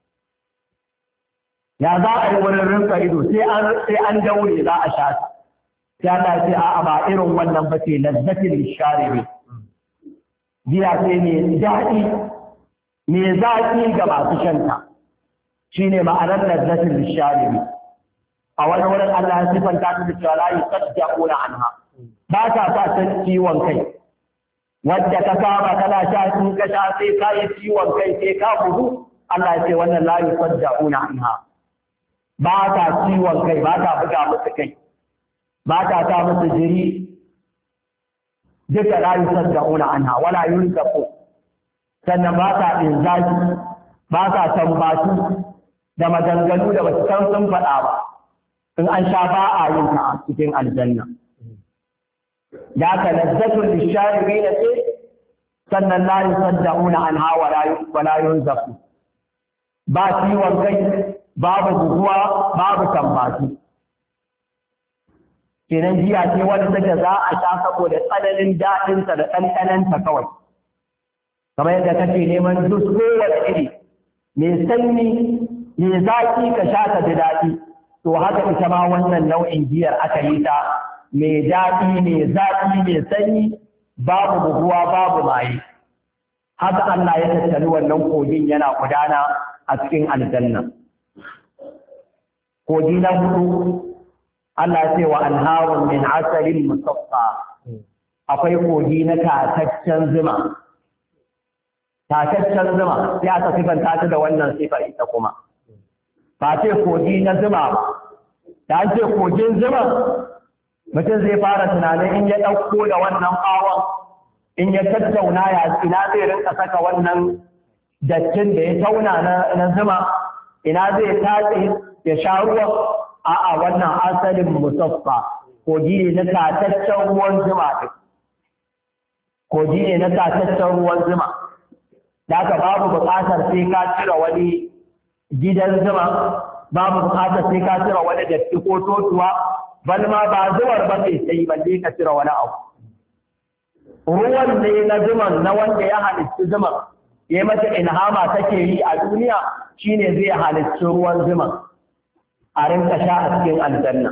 Ya za a yi wurin rinka ido sai an daure za a sha ta. Sai Allah ce a'a ba irin wannan ba ce lazzatin lisharibi. Giya ce mai daɗi, mai zaƙi ga masu shanta. Shine ma'anar lazzatin lisharibi. A wani wurin Allah ya sifanta ta da cewa la yusaddiquna anha. Ba ta sa san ciwon kai. Wadda ka saba kana sha in ka sha sai ka yi ciwon kai sai ka bugu. Allah ya ce wannan la yusaddiquna anha. Ba ta ciwon kai, ba ta buga musu kai, ba ta sa musu jiri, duka la yusaddiquna anha wala yunzaqu. Sannan ba ta inzaki, ba ta tambatu da maganganu da basu san sun faɗa ba. In an sha ba a yin ta a cikin aljanna. Da ka lazzatul lisharibin ce sannan la yusaddauna anha wa la yunzafu ba ciwon kai babu buguwa babu tambatu kenan giya ce wanda take za a sha saboda tsananin daɗinta da ɗanɗananta kawai kamar yadda kake neman jus kowane iri mai sanyi mai zaƙi ka sha ka ji daɗi to haka ita ma wannan nau'in giyar aka yi ta mai daɗi mai zaƙi mai sanyi babu buguwa babu maye haka Allah ya tattali wannan kogin yana gudana a cikin aljanna kogi na hudu Allah ya ce wa anharun min asalin musaffa akwai kogi na tataccen zuma tataccen zuma sai aka sifanta ta da wannan sifar ita kuma ba ce kogi na zuma ba da an ce kogin zuma mutum zai fara tunanin in ya ɗauko da wannan ɓawon in ya tattauna ya ina zai rinka saka wannan dattin da ya tauna na zuma ina zai tatse ya sha ruwan a'a wannan asalin musaffa kogi ne na tataccen ruwan zuma ɗin kogi ne na tataccen ruwan zuma da haka babu buƙatar sai ka cire wani gidan zuma babu buƙatar sai ka cire wani datti ko totuwa bal ma ba zuwar ba sai balle ka cire wani abu ruwan ne na zuman na wanda ya halitta zuman ya mata ilhama take yi a duniya shine zai halitta ruwan zuman a rinka sha a cikin aljanna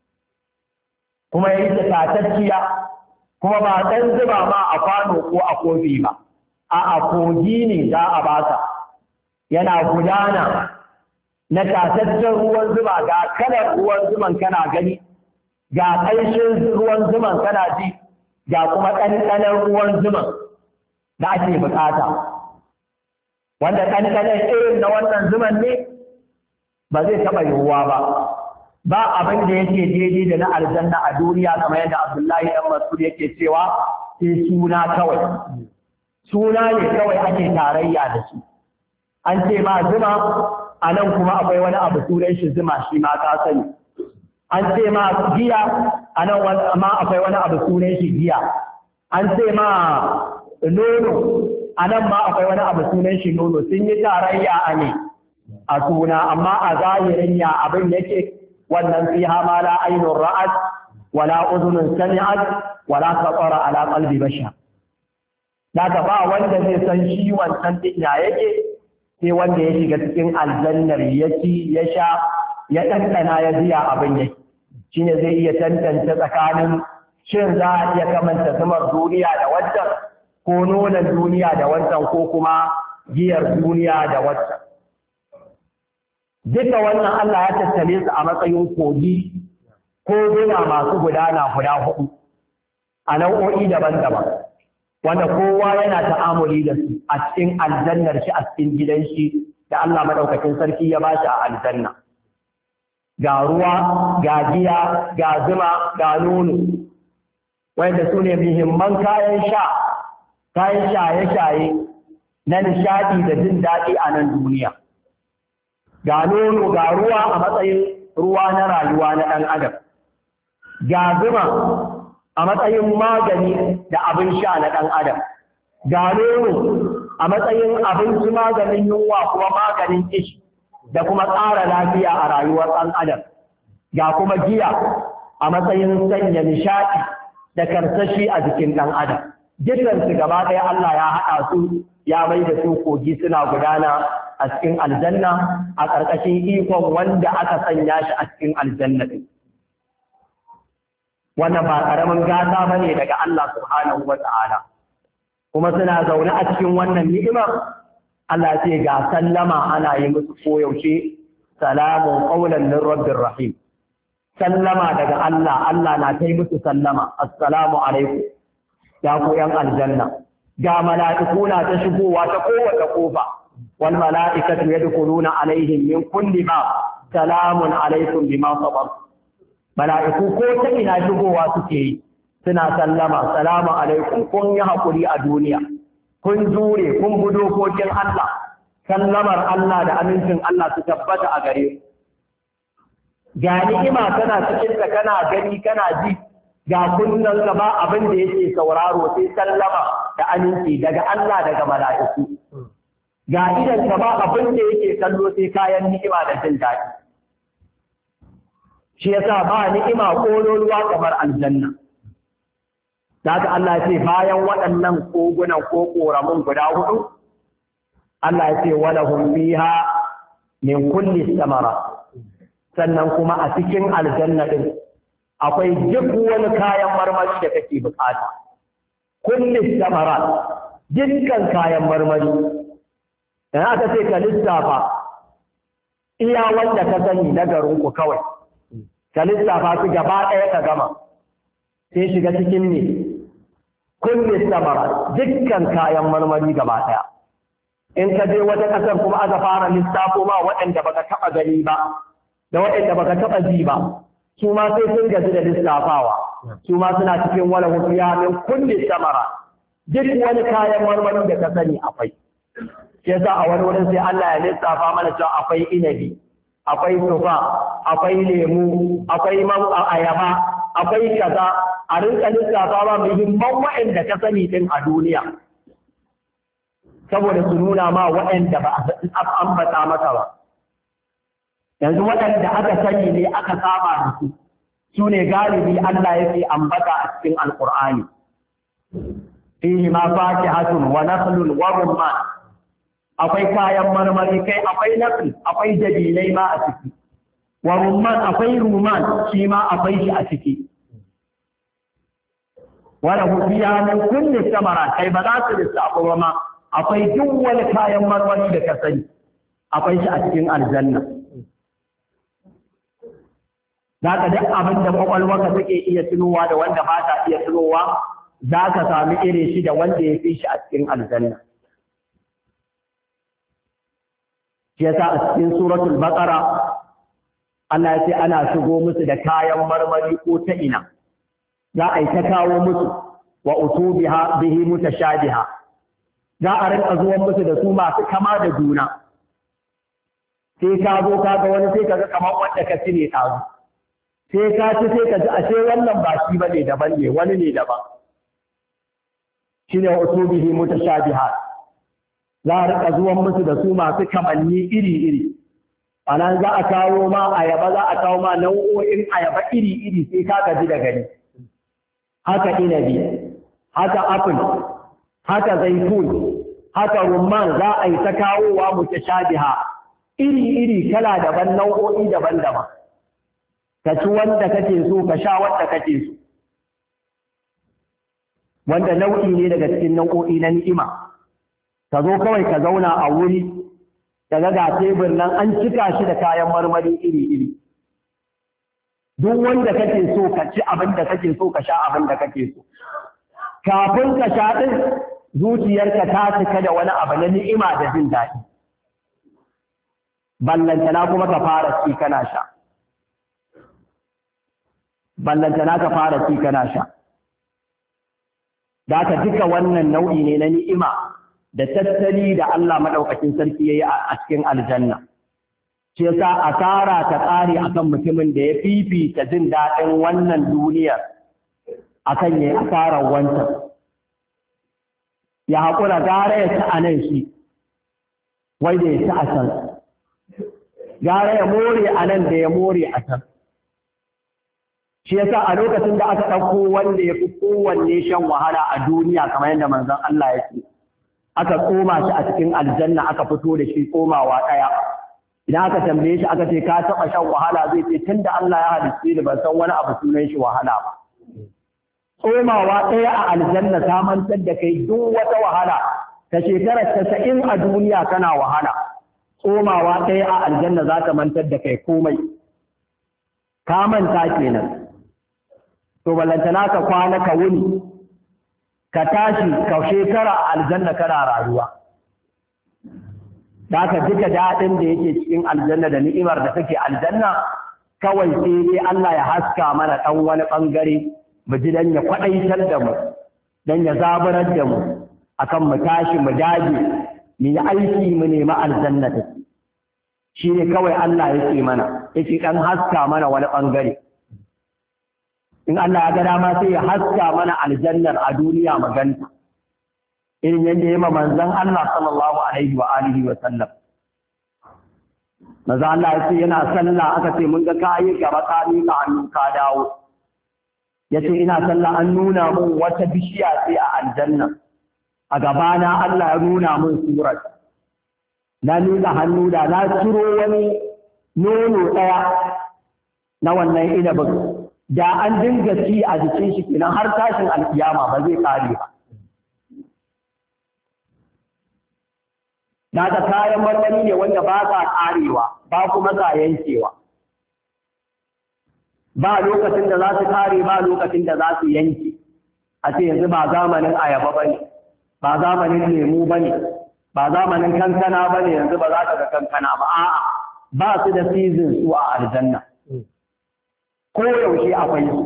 kuma ya yi ta tatacciya kuma ba ɗan zuba ma a kwano ko a kofi ba a kogi ne za a baka yana gudana na tataccen ruwan zuba ga kalar ruwan zuman kana gani ga ƙanshin ruwan zuman kana ji ga kuma ɗanɗanon ruwan zuman da ake buƙata wanda ɗanɗanon irin na wannan zuman ne ba zai taɓa yiwuwa ba abin da yake daidai da na aljanna a duniya kamar yadda Abdullahi dan Mas'ud yake cewa sai suna kawai suna ne kawai ake tarayya da shi an ce ma zuma a nan kuma akwai wani abu sunan shi zuma shi ma ka sani an ce ma giya a nan ma akwai wani abu sunan shi giya an ce ma nono a nan ma akwai wani abu sunan shi nono sun yi tarayya a ne a suna amma a zahirin ya abin yake wannan fiha ma la ainun ra'at wala udhunun sami'at wala khatara ala qalbi bashar daga ba wanda zai san shi wancan din ya yake sai wanda ya shiga cikin aljannar ya ci ya sha ya ɗanɗana ya biya abin yake shine zai iya tantance tsakanin shin za a iya kamanta zumar duniya da wancan ko nonon duniya da wancan ko kuma giyar duniya da wancan duka wannan Allah ya tattale su a matsayin kogi ko gina masu gudana guda hudu a nau'o'i daban-daban wanda kowa yana ta'amuli da su a cikin aljannar shi a cikin gidan shi da Allah madaukakin sarki ya bashi a aljanna ga ruwa ga giya ga zuma ga nono wanda su ne muhimman kayan shaye-shaye na nishadi da jin daɗi a nan duniya ga nono ga ruwa a matsayin ruwa na rayuwa na ɗan adam ga zuma a matsayin magani da abin sha na ɗan adam ga nono a matsayin abinci maganin yunwa kuma maganin kishi da kuma tsara lafiya a rayuwar ɗan adam ga kuma giya a matsayin sanya nishaɗi da karsashi a jikin ɗan adam dukkansu gaba ɗaya Allah ya haɗa su ya mai da su kogi suna gudana a cikin aljanna a ƙarƙashin ikon wanda aka sanya shi a cikin aljanna ɗin. Wannan ba ƙaramin gata ba ne daga Allah subhanahu wa ta'ala. Kuma suna zaune a cikin wannan ni'imar, Allah ce ga sallama ana yi musu koyaushe, salamun ƙaunar min rabbir rahim. Sallama daga Allah, Allah na kai musu sallama, assalamu alaikum, ya ku ‘yan aljanna. Ga mala'iku na ta shigowa ta kowace ƙofa. والملائكة يدخلون عليهم من كل باب سلام عليكم بما صبرتم ملائكو ko ta ina shigowa suke yi suna sallama salamu alaikum kun yi hakuri a duniya kun jure kun bi dokokin Allah sallamar Allah da amincin Allah su tabbata a gare ga ni'ima kana cikin ta kana gani kana ji ga kunnan ka ba abin da yake sauraro sai sallama da aminci daga Allah daga mala'iku ga idan ka ba abin da yake kallo sai kayan ni'ima da jin daɗi shi yasa ba ni'ima kololuwa kamar aljanna daga Allah ya ce bayan waɗannan kogunan ko koramun guda hudu Allah ya ce walahum fiha min kulli samara sannan kuma a cikin aljanna din akwai duk wani kayan marmari da kake bukata kulli samara dukkan kayan marmari dan aka ce ka lissafa iya wanda ka sani na garin ku kawai ka lissafa su gaba ɗaya ka gama sai shiga cikin ne kulli samara dukkan kayan marmari gaba ɗaya in ka je wata ƙasar kuma aka fara lissafo ma waɗanda baka taɓa gani ba da waɗanda baka taɓa ji ba su ma sai sun gaji da lissafawa su ma suna cikin wala hufiya min kulli samara duk wani kayan marmari da ka sani akwai shi yasa a wani wurin sai Allah ya lissafa mana cewa akwai inabi akwai tufa akwai lemu akwai ayaba akwai kaza a rinka lissafa ba muhimman waɗanda ka sani din a duniya saboda su nuna ma waɗanda ba a ambata maka ba yanzu waɗanda aka sani ne aka saba da su ne galibi Allah yake ambata a cikin alqur'ani fihi ma fakihatun wa nakhlun wa rumman akwai kayan marmari kai akwai nakhl akwai dabilai ma a ciki wa rumman akwai ruman shi ma akwai shi a ciki wala hufiya min kulli samara kai ba za su lissafa ba ma akwai duk wani kayan marmari da ka sani akwai shi a cikin aljanna za ka duk abin da kwakwalwarka take iya tunowa da wanda ba ta iya tunowa za ka sami irin shi da wanda ya fi shi a cikin aljanna shi yasa a cikin suratul baqara Allah ya ce ana shigo musu da kayan marmari ko ta ina za a yi ta kawo musu wa utubiha bihi mutashabiha za a rinka zuwan musu da su masu kama da juna sai ka zo ka ga wani sai ka ga kamar wanda ka ci ne ɗazu sai ka ci sai ka ji ashe wannan ba shi ba ne daban ne wani ne daban shi ne wasu bihi mutashabiha za a rinka zuwan musu da su masu kamanni iri-iri a nan za a kawo ma ayaba za a kawo ma nau'o'in ayaba iri-iri sai ka gaji da gani haka inabi haka apple haka zaitun haka rumman za a yi ta kawowa mutashabiha iri-iri kala daban nau'o'i daban-daban ka ci wanda kake so ka sha wanda kake so wanda nau'i ne daga cikin nau'o'i na ni'ima ka zo kawai ka zauna a wuri daga ga tebur nan an cika shi da kayan marmari iri-iri duk wanda kake so ka ci abin da kake so ka sha abin da kake so kafin ka sha din zuciyarka ta cika da wani abu na ni'ima da jin daɗi ballantana kuma ka fara ci kana sha ballantana ka fara ci kana sha da ka duka wannan nau'i ne na ni'ima da tattali da Allah madaukakin sarki yayi a cikin aljanna shi yasa asara ta tsari akan mutumin da ya fifita jin daɗin wannan duniyar akan yayi asarar wancan ya haƙura gara ya ci a nan shi wai da ya ci a can gara ya more a nan da ya more a can shi yasa a lokacin da aka ɗauko wanda ya fi kowanne shan wahala a duniya kamar yadda manzon Allah ya ce aka tsoma shi a cikin aljanna aka fito da shi tsomawa ɗaya idan aka tambaye shi aka ce ka taɓa shan wahala zai ce tun da Allah ya halicce ni ban san wani abu sunan shi wahala ba tsomawa ɗaya a aljanna ta mantar da kai duk wata wahala ta shekarar 90 a duniya kana wahala tsomawa ɗaya a aljanna za ta mantar da kai komai ka manta kenan to balantana ka kwana ka wuni ka tashi ka shekara a aljanna kana rayuwa da ka duka daɗin da yake cikin aljanna da ni'imar da take aljanna kawai sai dai Allah ya haska mana ɗan wani ɓangare mu ji dan ya kwaɗaitar da mu dan ya zaburar da mu akan mu tashi mu dage mu yi aiki mu nemi aljanna take shi ne kawai Allah yake mana yake ɗan haska mana wani ɓangare in Allah ya ga dama sai ya haska mana aljannar a duniya maganta irin yadda ya ma manzon Allah sallallahu alaihi wa alihi wa sallam. Manzon Allah ya ce yana sallah aka ce mun ga kayi gaba ka miƙa hannu ka dawo. Ya ce ina sallah an nuna mun wata bishiya sai a aljanna. A gabana Allah ya nuna mun surar. Na miƙa hannu da na ciro wani nono ɗaya na wannan inabin. Da an dinga ci a jikin shi kenan har tashin alkiyama ba zai kare ba. Daga kayan marmari ne wanda ba sa karewa ba kuma sa yankewa. Ba lokacin da za su kare ba lokacin da za su yanke. A ce yanzu ba zamanin ayaba ba ne, ba zamanin lemu ba ne, ba zamanin kankana ba ne yanzu ba za ka ga kankana ba. A'a ba su da season su a aljanna. Ko yaushe akwai su.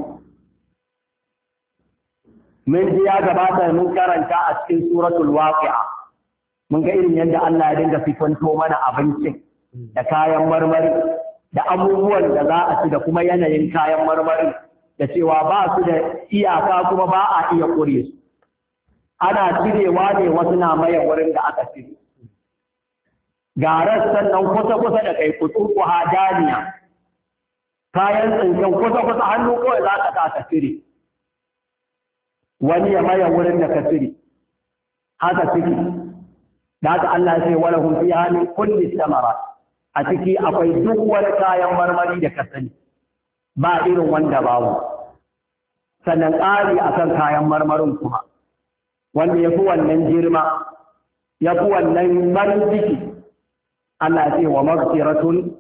Mun ji ya gabata mun karanta a cikin suratul waqi'a. Mun ga irin yadda Allah ya dinga fitanto mana abincin da kayan marmari da abubuwan da za a ci da kuma yanayin kayan marmarin da cewa ba su da iyaka kuma ba a iya ƙure su. Ana cirewa ne wasu na maye wurin da aka cire. Ga rassan nan kusa-kusa da kai kutsuku hadaniya. Kayan tsinken kusa-kusa hannu kawai za ka ka cire. Wani ya maye wurin da ka cire. Haka ciki. Da haka Allah sai wala hum fiha min kulli thamarat. A ciki akwai duk wani kayan marmari da ka sani. Ba irin wanda babu. Sannan ƙari akan kayan marmarin kuma. Wanda ya fi wannan girma, ya fi wannan farin ciki. Allah ce wa maghfiratun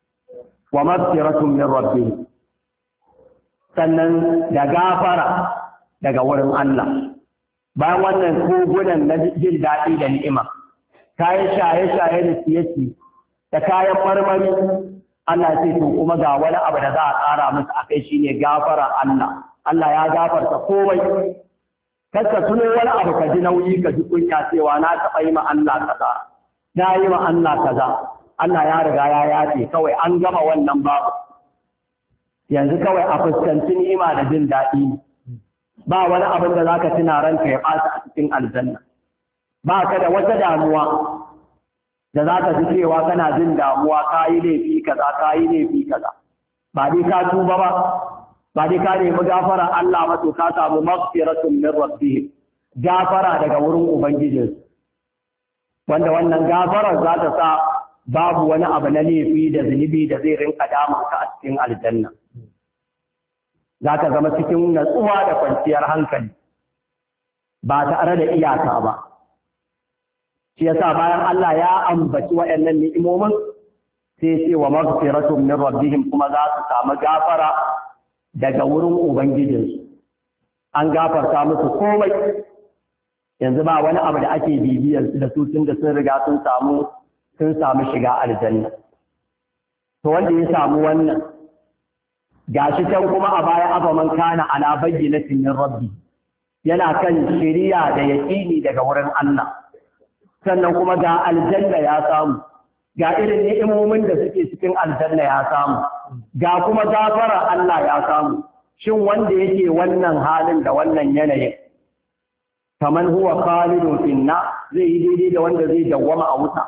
min rabbih. Sannan da gafara daga wurin Allah. Bayan wannan kogunan na jin daɗi da ni'ima, kayan shaye-shaye da siye-siye da kayan marmari, Allah ce to kuma ga wani abu da za a ƙara musu a kai shine gafara Allah. Allah ya gafarta komai. Kaka tuno wani abu ka ji nauyi ka ji kunya cewa na taɓa yi ma Allah kaza, na yi ma Allah kaza. Allah ya riga ya yace kawai an gama wannan babu. Yanzu kawai a fuskanci ni'ima da jin daɗi. Ba wani abin da zaka tuna ranka ya ɓata a cikin aljanna. Ba ka da wata damuwa da za ka ji cewa kana jin damuwa ka yi laifi kaza ka yi laifi kaza. Ba dai ka tuba ba. Ba dai ka nemi gafara Allah ba to ka samu maghfiratun min rabbihim. Gafara daga wurin ubangijinsu. Wanda wannan gafarar za ta sa babu wani abu na laifi da zunubi da zai rinka dama ka a cikin aljanna. Za ka zama cikin natsuwa da kwanciyar hankali ba tare da iyaka ba. Shi yasa bayan Allah ya ambaci waɗannan ni'imomin sai ce wa maghfiratun min rabbihim kuma za su samu gafara daga wurin ubangijinsu. An gafarta musu komai. Yanzu ba wani abu da ake bibiyar su da su tun da sun riga sun samu shiga aljanna. To wanda ya samu wannan gashi can kuma a baya afa man kana ala bayyinatin min rabbi, yana kan shiriya da yaqini daga wurin Allah. Sannan kuma ga aljanna ya samu, ga irin ni'imomin da suke cikin aljanna ya samu, ga kuma gafara Allah ya samu. Shin wanda yake wannan halin da wannan yanayin kaman huwa khalidun finna zai yi daidai da wanda zai dawwama a wuta?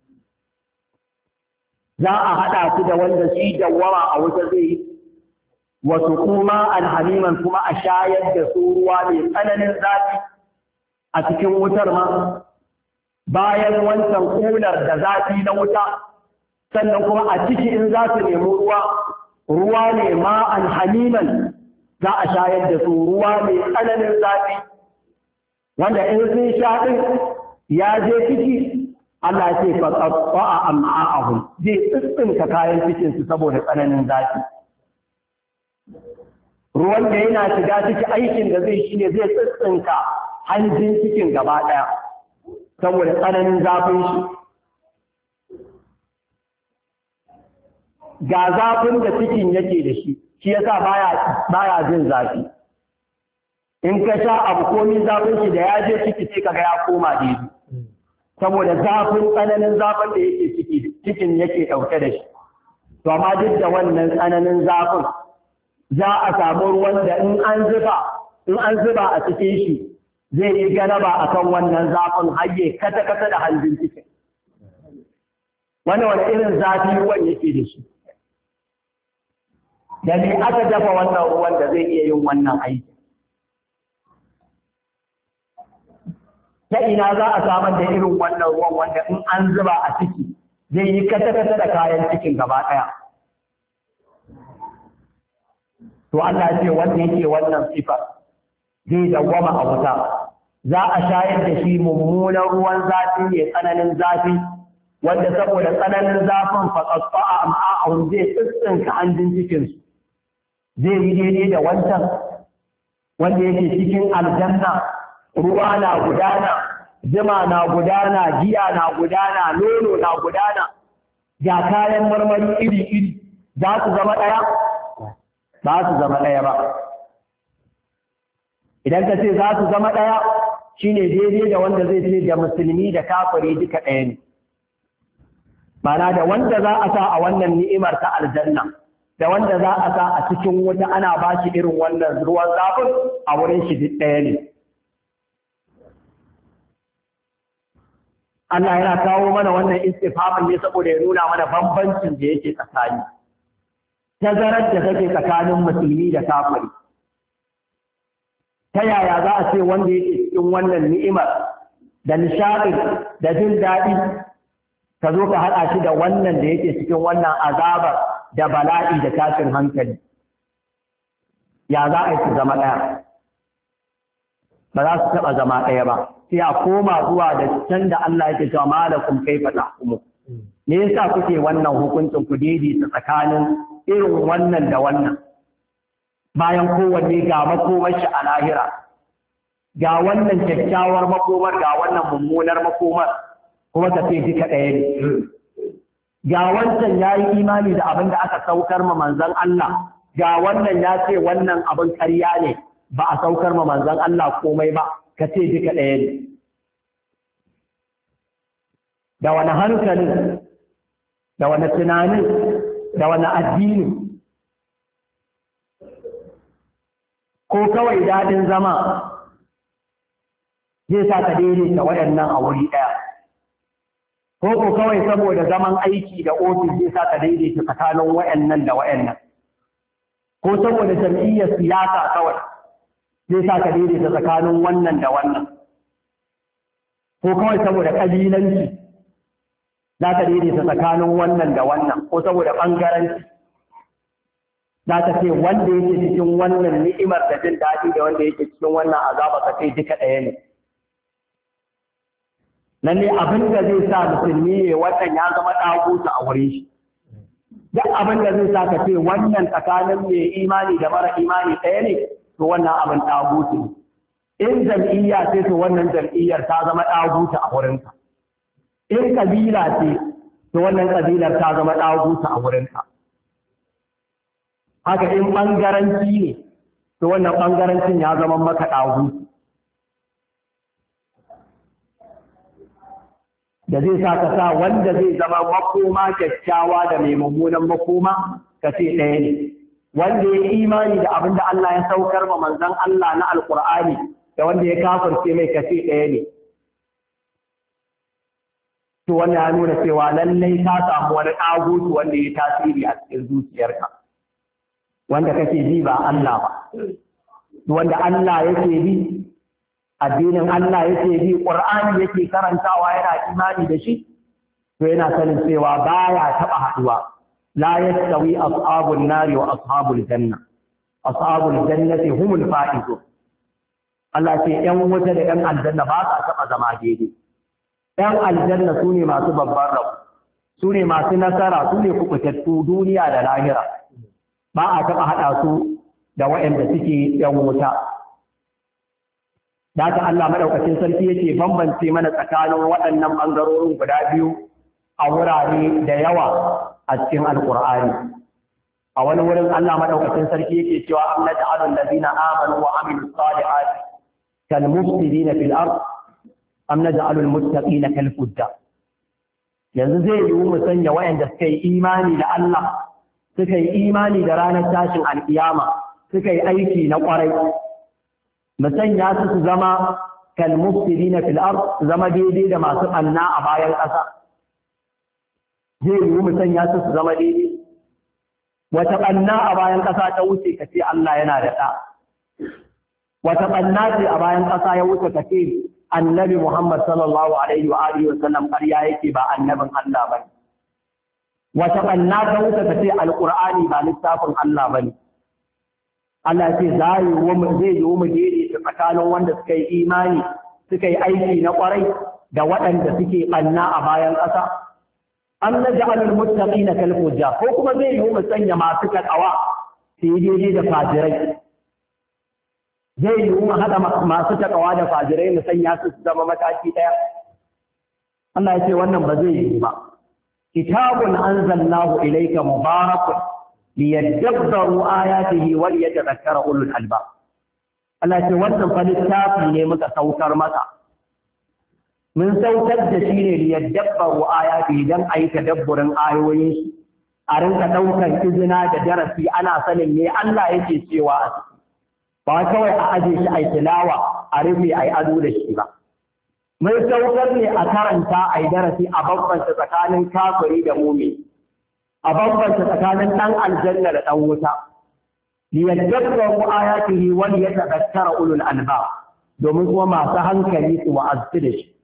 Za a haɗa su da wanda shi dawwama a wuta zai yi? Wasu kuma alhamiman kuma a shayar da su ruwa mai tsananin zafi a cikin wutar ma, bayan wancan kular da zafi na wuta, sannan kuma a ciki in za su nemi ruwa ne ma alhamiman za a shayar da su ruwa mai tsananin zafi, wanda in sun sha ɗin ya je ciki, Allah ce fa tsafa am'a'ahum zai tsitsinka kayan cikinsu saboda tsananin zafi. Ruwan da yana shiga ciki aikin da zai shi ne zai tsitsinka hanjin cikin gaba ɗaya saboda tsananin zafin shi. Ga zafin da cikin yake da shi yasa baya jin zafi. In ka sha abu komi zafin shi da ya je ciki sai kaga ya koma daidai. Saboda tsananin zafin da yake cikin yake ɗauke da shi. To amma duk da wannan tsananin zafin za a samu ruwan da in an zuba a cikin shi zai yi galaba akan wannan zafin hayye kata-kata da hanjin cikin. Wani irin zafi ruwan yake da shi. Da me aka dafa wannan ruwan da zai iya yin wannan aiki? Ta ina za a samar da irin wannan ruwan wanda in an zuba a ciki zai yi kata-kata da kayan cikin gaba ɗaya? To Allah ce wanda yake wannan sifar zai dawwama a wuta, za a shayar da shi mummunan ruwan zafi mai tsananin zafi, wanda saboda tsananin zafin faƙaƙa a ma'a'un zai tsitsinka hanjin cikinsu, zai yi daidai da wancan wanda yake cikin aljanna, ruwa na gudana, zuma na gudana, giya na gudana, nono na gudana, ga kayan marmari iri-iri, za su zama ɗaya? Ba su zama ɗaya ba. Idan ka ce za su zama ɗaya, shi ne daidai da wanda zai ce da musulmi da kafiri duka ɗaya ne. Mana da wanda za a sa a wannan ni'imar ta aljanna, da wanda za a sa a cikin wuta ana ba shi irin wannan ruwan zafin a wurin shi duk ɗaya ne. Allah yana kawo mana wannan istifhamin ne saboda ya nuna mana bambancin da yake tsakani. Tazarar da take tsakanin musulmi da kafiri. Ta yaya za a ce wanda yake cikin wannan ni'imar da nishaɗi da jin daɗi ka zo ka haɗa shi da wannan da yake cikin wannan azabar da bala'i da tashin hankali? Ya za a yi su zama ɗaya? Ba za su taɓa zama ɗaya ba. Sai a koma zuwa da can da Allah yake cewa malakum kaifa tahkumu. Me yasa kuke wannan hukuncin ku daidaita tsakanin irin wannan da wannan? Bayan kowanne ga makomar shi a lahira, ga wannan kyakkyawar makomar, ga wannan mummunar makomar, kuma ka ce duka ɗaya ne. Ga wancan ya yi imani da abin da aka saukar ma manzon Allah, ga wannan ya ce wannan abin ƙarya ne, ba a saukar ma manzon Allah komai ba, ka ce duka ɗaya ne. Da wani hankalin, da wani tunanin, da wani addini, ko kawai daɗin zama zai sa ka daidaita waɗannan a wuri ɗaya, ko kawai saboda zaman aiki da ofis zai sa ka daidaita tsakanin waɗannan da waɗannan, ko saboda jam'iyyar siyasa kawai zai sa ka daidaita tsakanin wannan da wannan, ko kawai saboda ƙabilanci za ka daidaita tsakanin wannan da wannan, ko saboda ɓangaranci za ka ce wanda yake cikin wannan ni'imar da jin daɗi da wanda yake cikin wannan azaba ka ce duka ɗaya ne. Nan ne abin da zai sa musulmi ne wannan ya zama ɗaguta a wurin shi. Duk abin da zai sa ka ce wannan tsakanin mai imani da mara imani ɗaya ne, to wannan abin ɗaguta ne. In jam'iyya ce to wannan jam'iyyar ta zama ɗaguta a wurinka. In kabila ce to wannan kabilar ta zama ɗaguta a wurinka. Haka in ɓangaranci ne to wannan ɓangarancin ya zama maka ɗaguta. Da zai sa ka sa wanda zai zama makoma kyakkyawa da mai mummunan makoma ka ce ɗaya ne. Wanda ya imani da abin da Allah ya saukar ma manzon Allah na Alƙur'ani da wanda ya kafirce mai ka ce ɗaya ne. To wannan ya nuna cewa lallai ka samu wani ɗagutu wanda ya tasiri a cikin zuciyarka, wanda kake bi ba Allah ba. Wanda Allah yake bi, addinin Allah yake bi, Qur'ani yake karantawa yana imani da shi, to yana sanin cewa baya taɓa haɗuwa. La yastawi ashabun nari wa ashabul janna. Ashabul jannati humul faizun. Allah ce ‘yan wuta da ‘yan aljanna ba sa taɓa zama daidai. ‘Yan aljanna su ne masu babban rabu, su ne masu nasara, su ne kuɓutattu duniya da lahira. Ba a taɓa haɗa su da waɗanda suke ‘yan wuta. Da haka Allah maɗaukacin sarki yake bambance mana tsakanin waɗannan ɓangarorin guda biyu a wurare da yawa a cikin Alƙur'ani. A wani wurin Allah maɗaukacin sarki yake cewa am naj'alul ladina amanu wa amilus salihati kal mufsidina fil ard am naj'alul muttaqina kal fujjar. Yanzu zai yiwu mu sanya waɗanda suka yi imani da Allah, suka yi imani da ranar tashin alƙiyama, suka yi aiki na ƙwarai, mu sanya su zama kal mufsidina fil ard zama daidai da masu banna a bayan ƙasa zai yi mutum ya su zama daidai wata banna a bayan ƙasa ta wuce ka ce Allah yana da ɗa wata banna ce a bayan ƙasa ya wuce ka ce annabi Muhammad sallallahu alaihi wa alihi wa sallam ƙarya yake ba annabin Allah bane wata banna ta wuce ka ce alqur'ani ba littafin Allah bane Allah ce zai yi mu daidaita tsakanin wanda suka yi imani suka yi aiki na kwarai da waɗanda suke ɓanna a bayan ƙasa. An na ja'alul muttaqina kal fujjar ko kuma zai yi mu sanya masu takawa su yi daidai da fajirai. Zai yi mu haɗa masu takawa da fajirai mu sanya su zama mataki ɗaya. Allah ya ce wannan ba zai yi ba. Kitabun anzalnahu ilayka mubarakun liyadabbaru ayatihi wa liyatadhakkara ulul albab. Allah ce wannan fa littafi ne muka saukar masa. Mun saukar da shi ne liyadabbaru ayatihi dan ayi tadabburin ayoyin shi. A rinka daukar izina da darasi ana sanin me Allah yake cewa a ciki. Ba kawai a aje shi ai tilawa a rufe ai ado da shi ba. Mun saukar ne a karanta ai darasi a bambanta tsakanin kafiri da mu'min. A bambanta tsakanin ɗan aljanna da ɗan wuta. Liyadabbaru ayatihi wa liyatadhakkara ulul albab domin kuma masu hankali su wa'azzu da shi.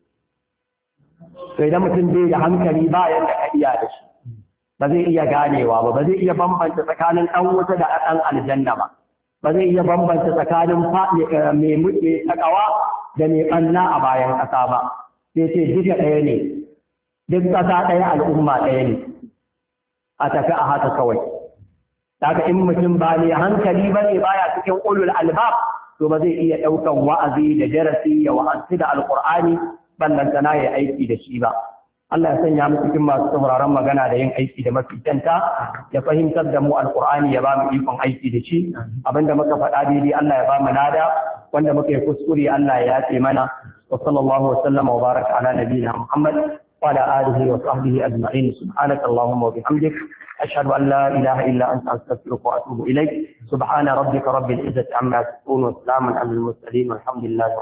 Sai da mutum bai da hankali ba yanda ka iya da shi. Ba zai iya ganewa ba, ba zai iya bambanta tsakanin ɗan wuta da ɗan aljanna ba. Ba zai iya bambanta tsakanin mai takawa da mai ɓanna a bayan ƙasa ba. Sai ce duka ɗaya ne, duk ƙasa ɗaya al'umma ɗaya ne. A tafi a haka kawai. Daga in mutum ba ne hankali ba ne baya cikin ulul albab to ba zai iya ɗaukan wa'azi da darasi ya wa'azi da alƙur'ani ballantana ya aiki da shi ba. Allah ya sanya mu cikin masu sauraron magana da yin aiki da mafi kyanta ya fahimtar da mu alƙur'ani ya ba mu ikon aiki da shi abinda muka faɗa daidai Allah ya ba mu lada wanda muka yi kuskure Allah ya yafe mana wa sallallahu wa sallama wa baraka ala nabiyina Muhammad وعلى آله وصحبه أجمعين سبحانك اللهم وبحمدك أشهد أن لا إله إلا أنت أستغفرك وأتوب إليك سبحان ربك رب العزة عما يصفون وسلام على المرسلين والحمد لله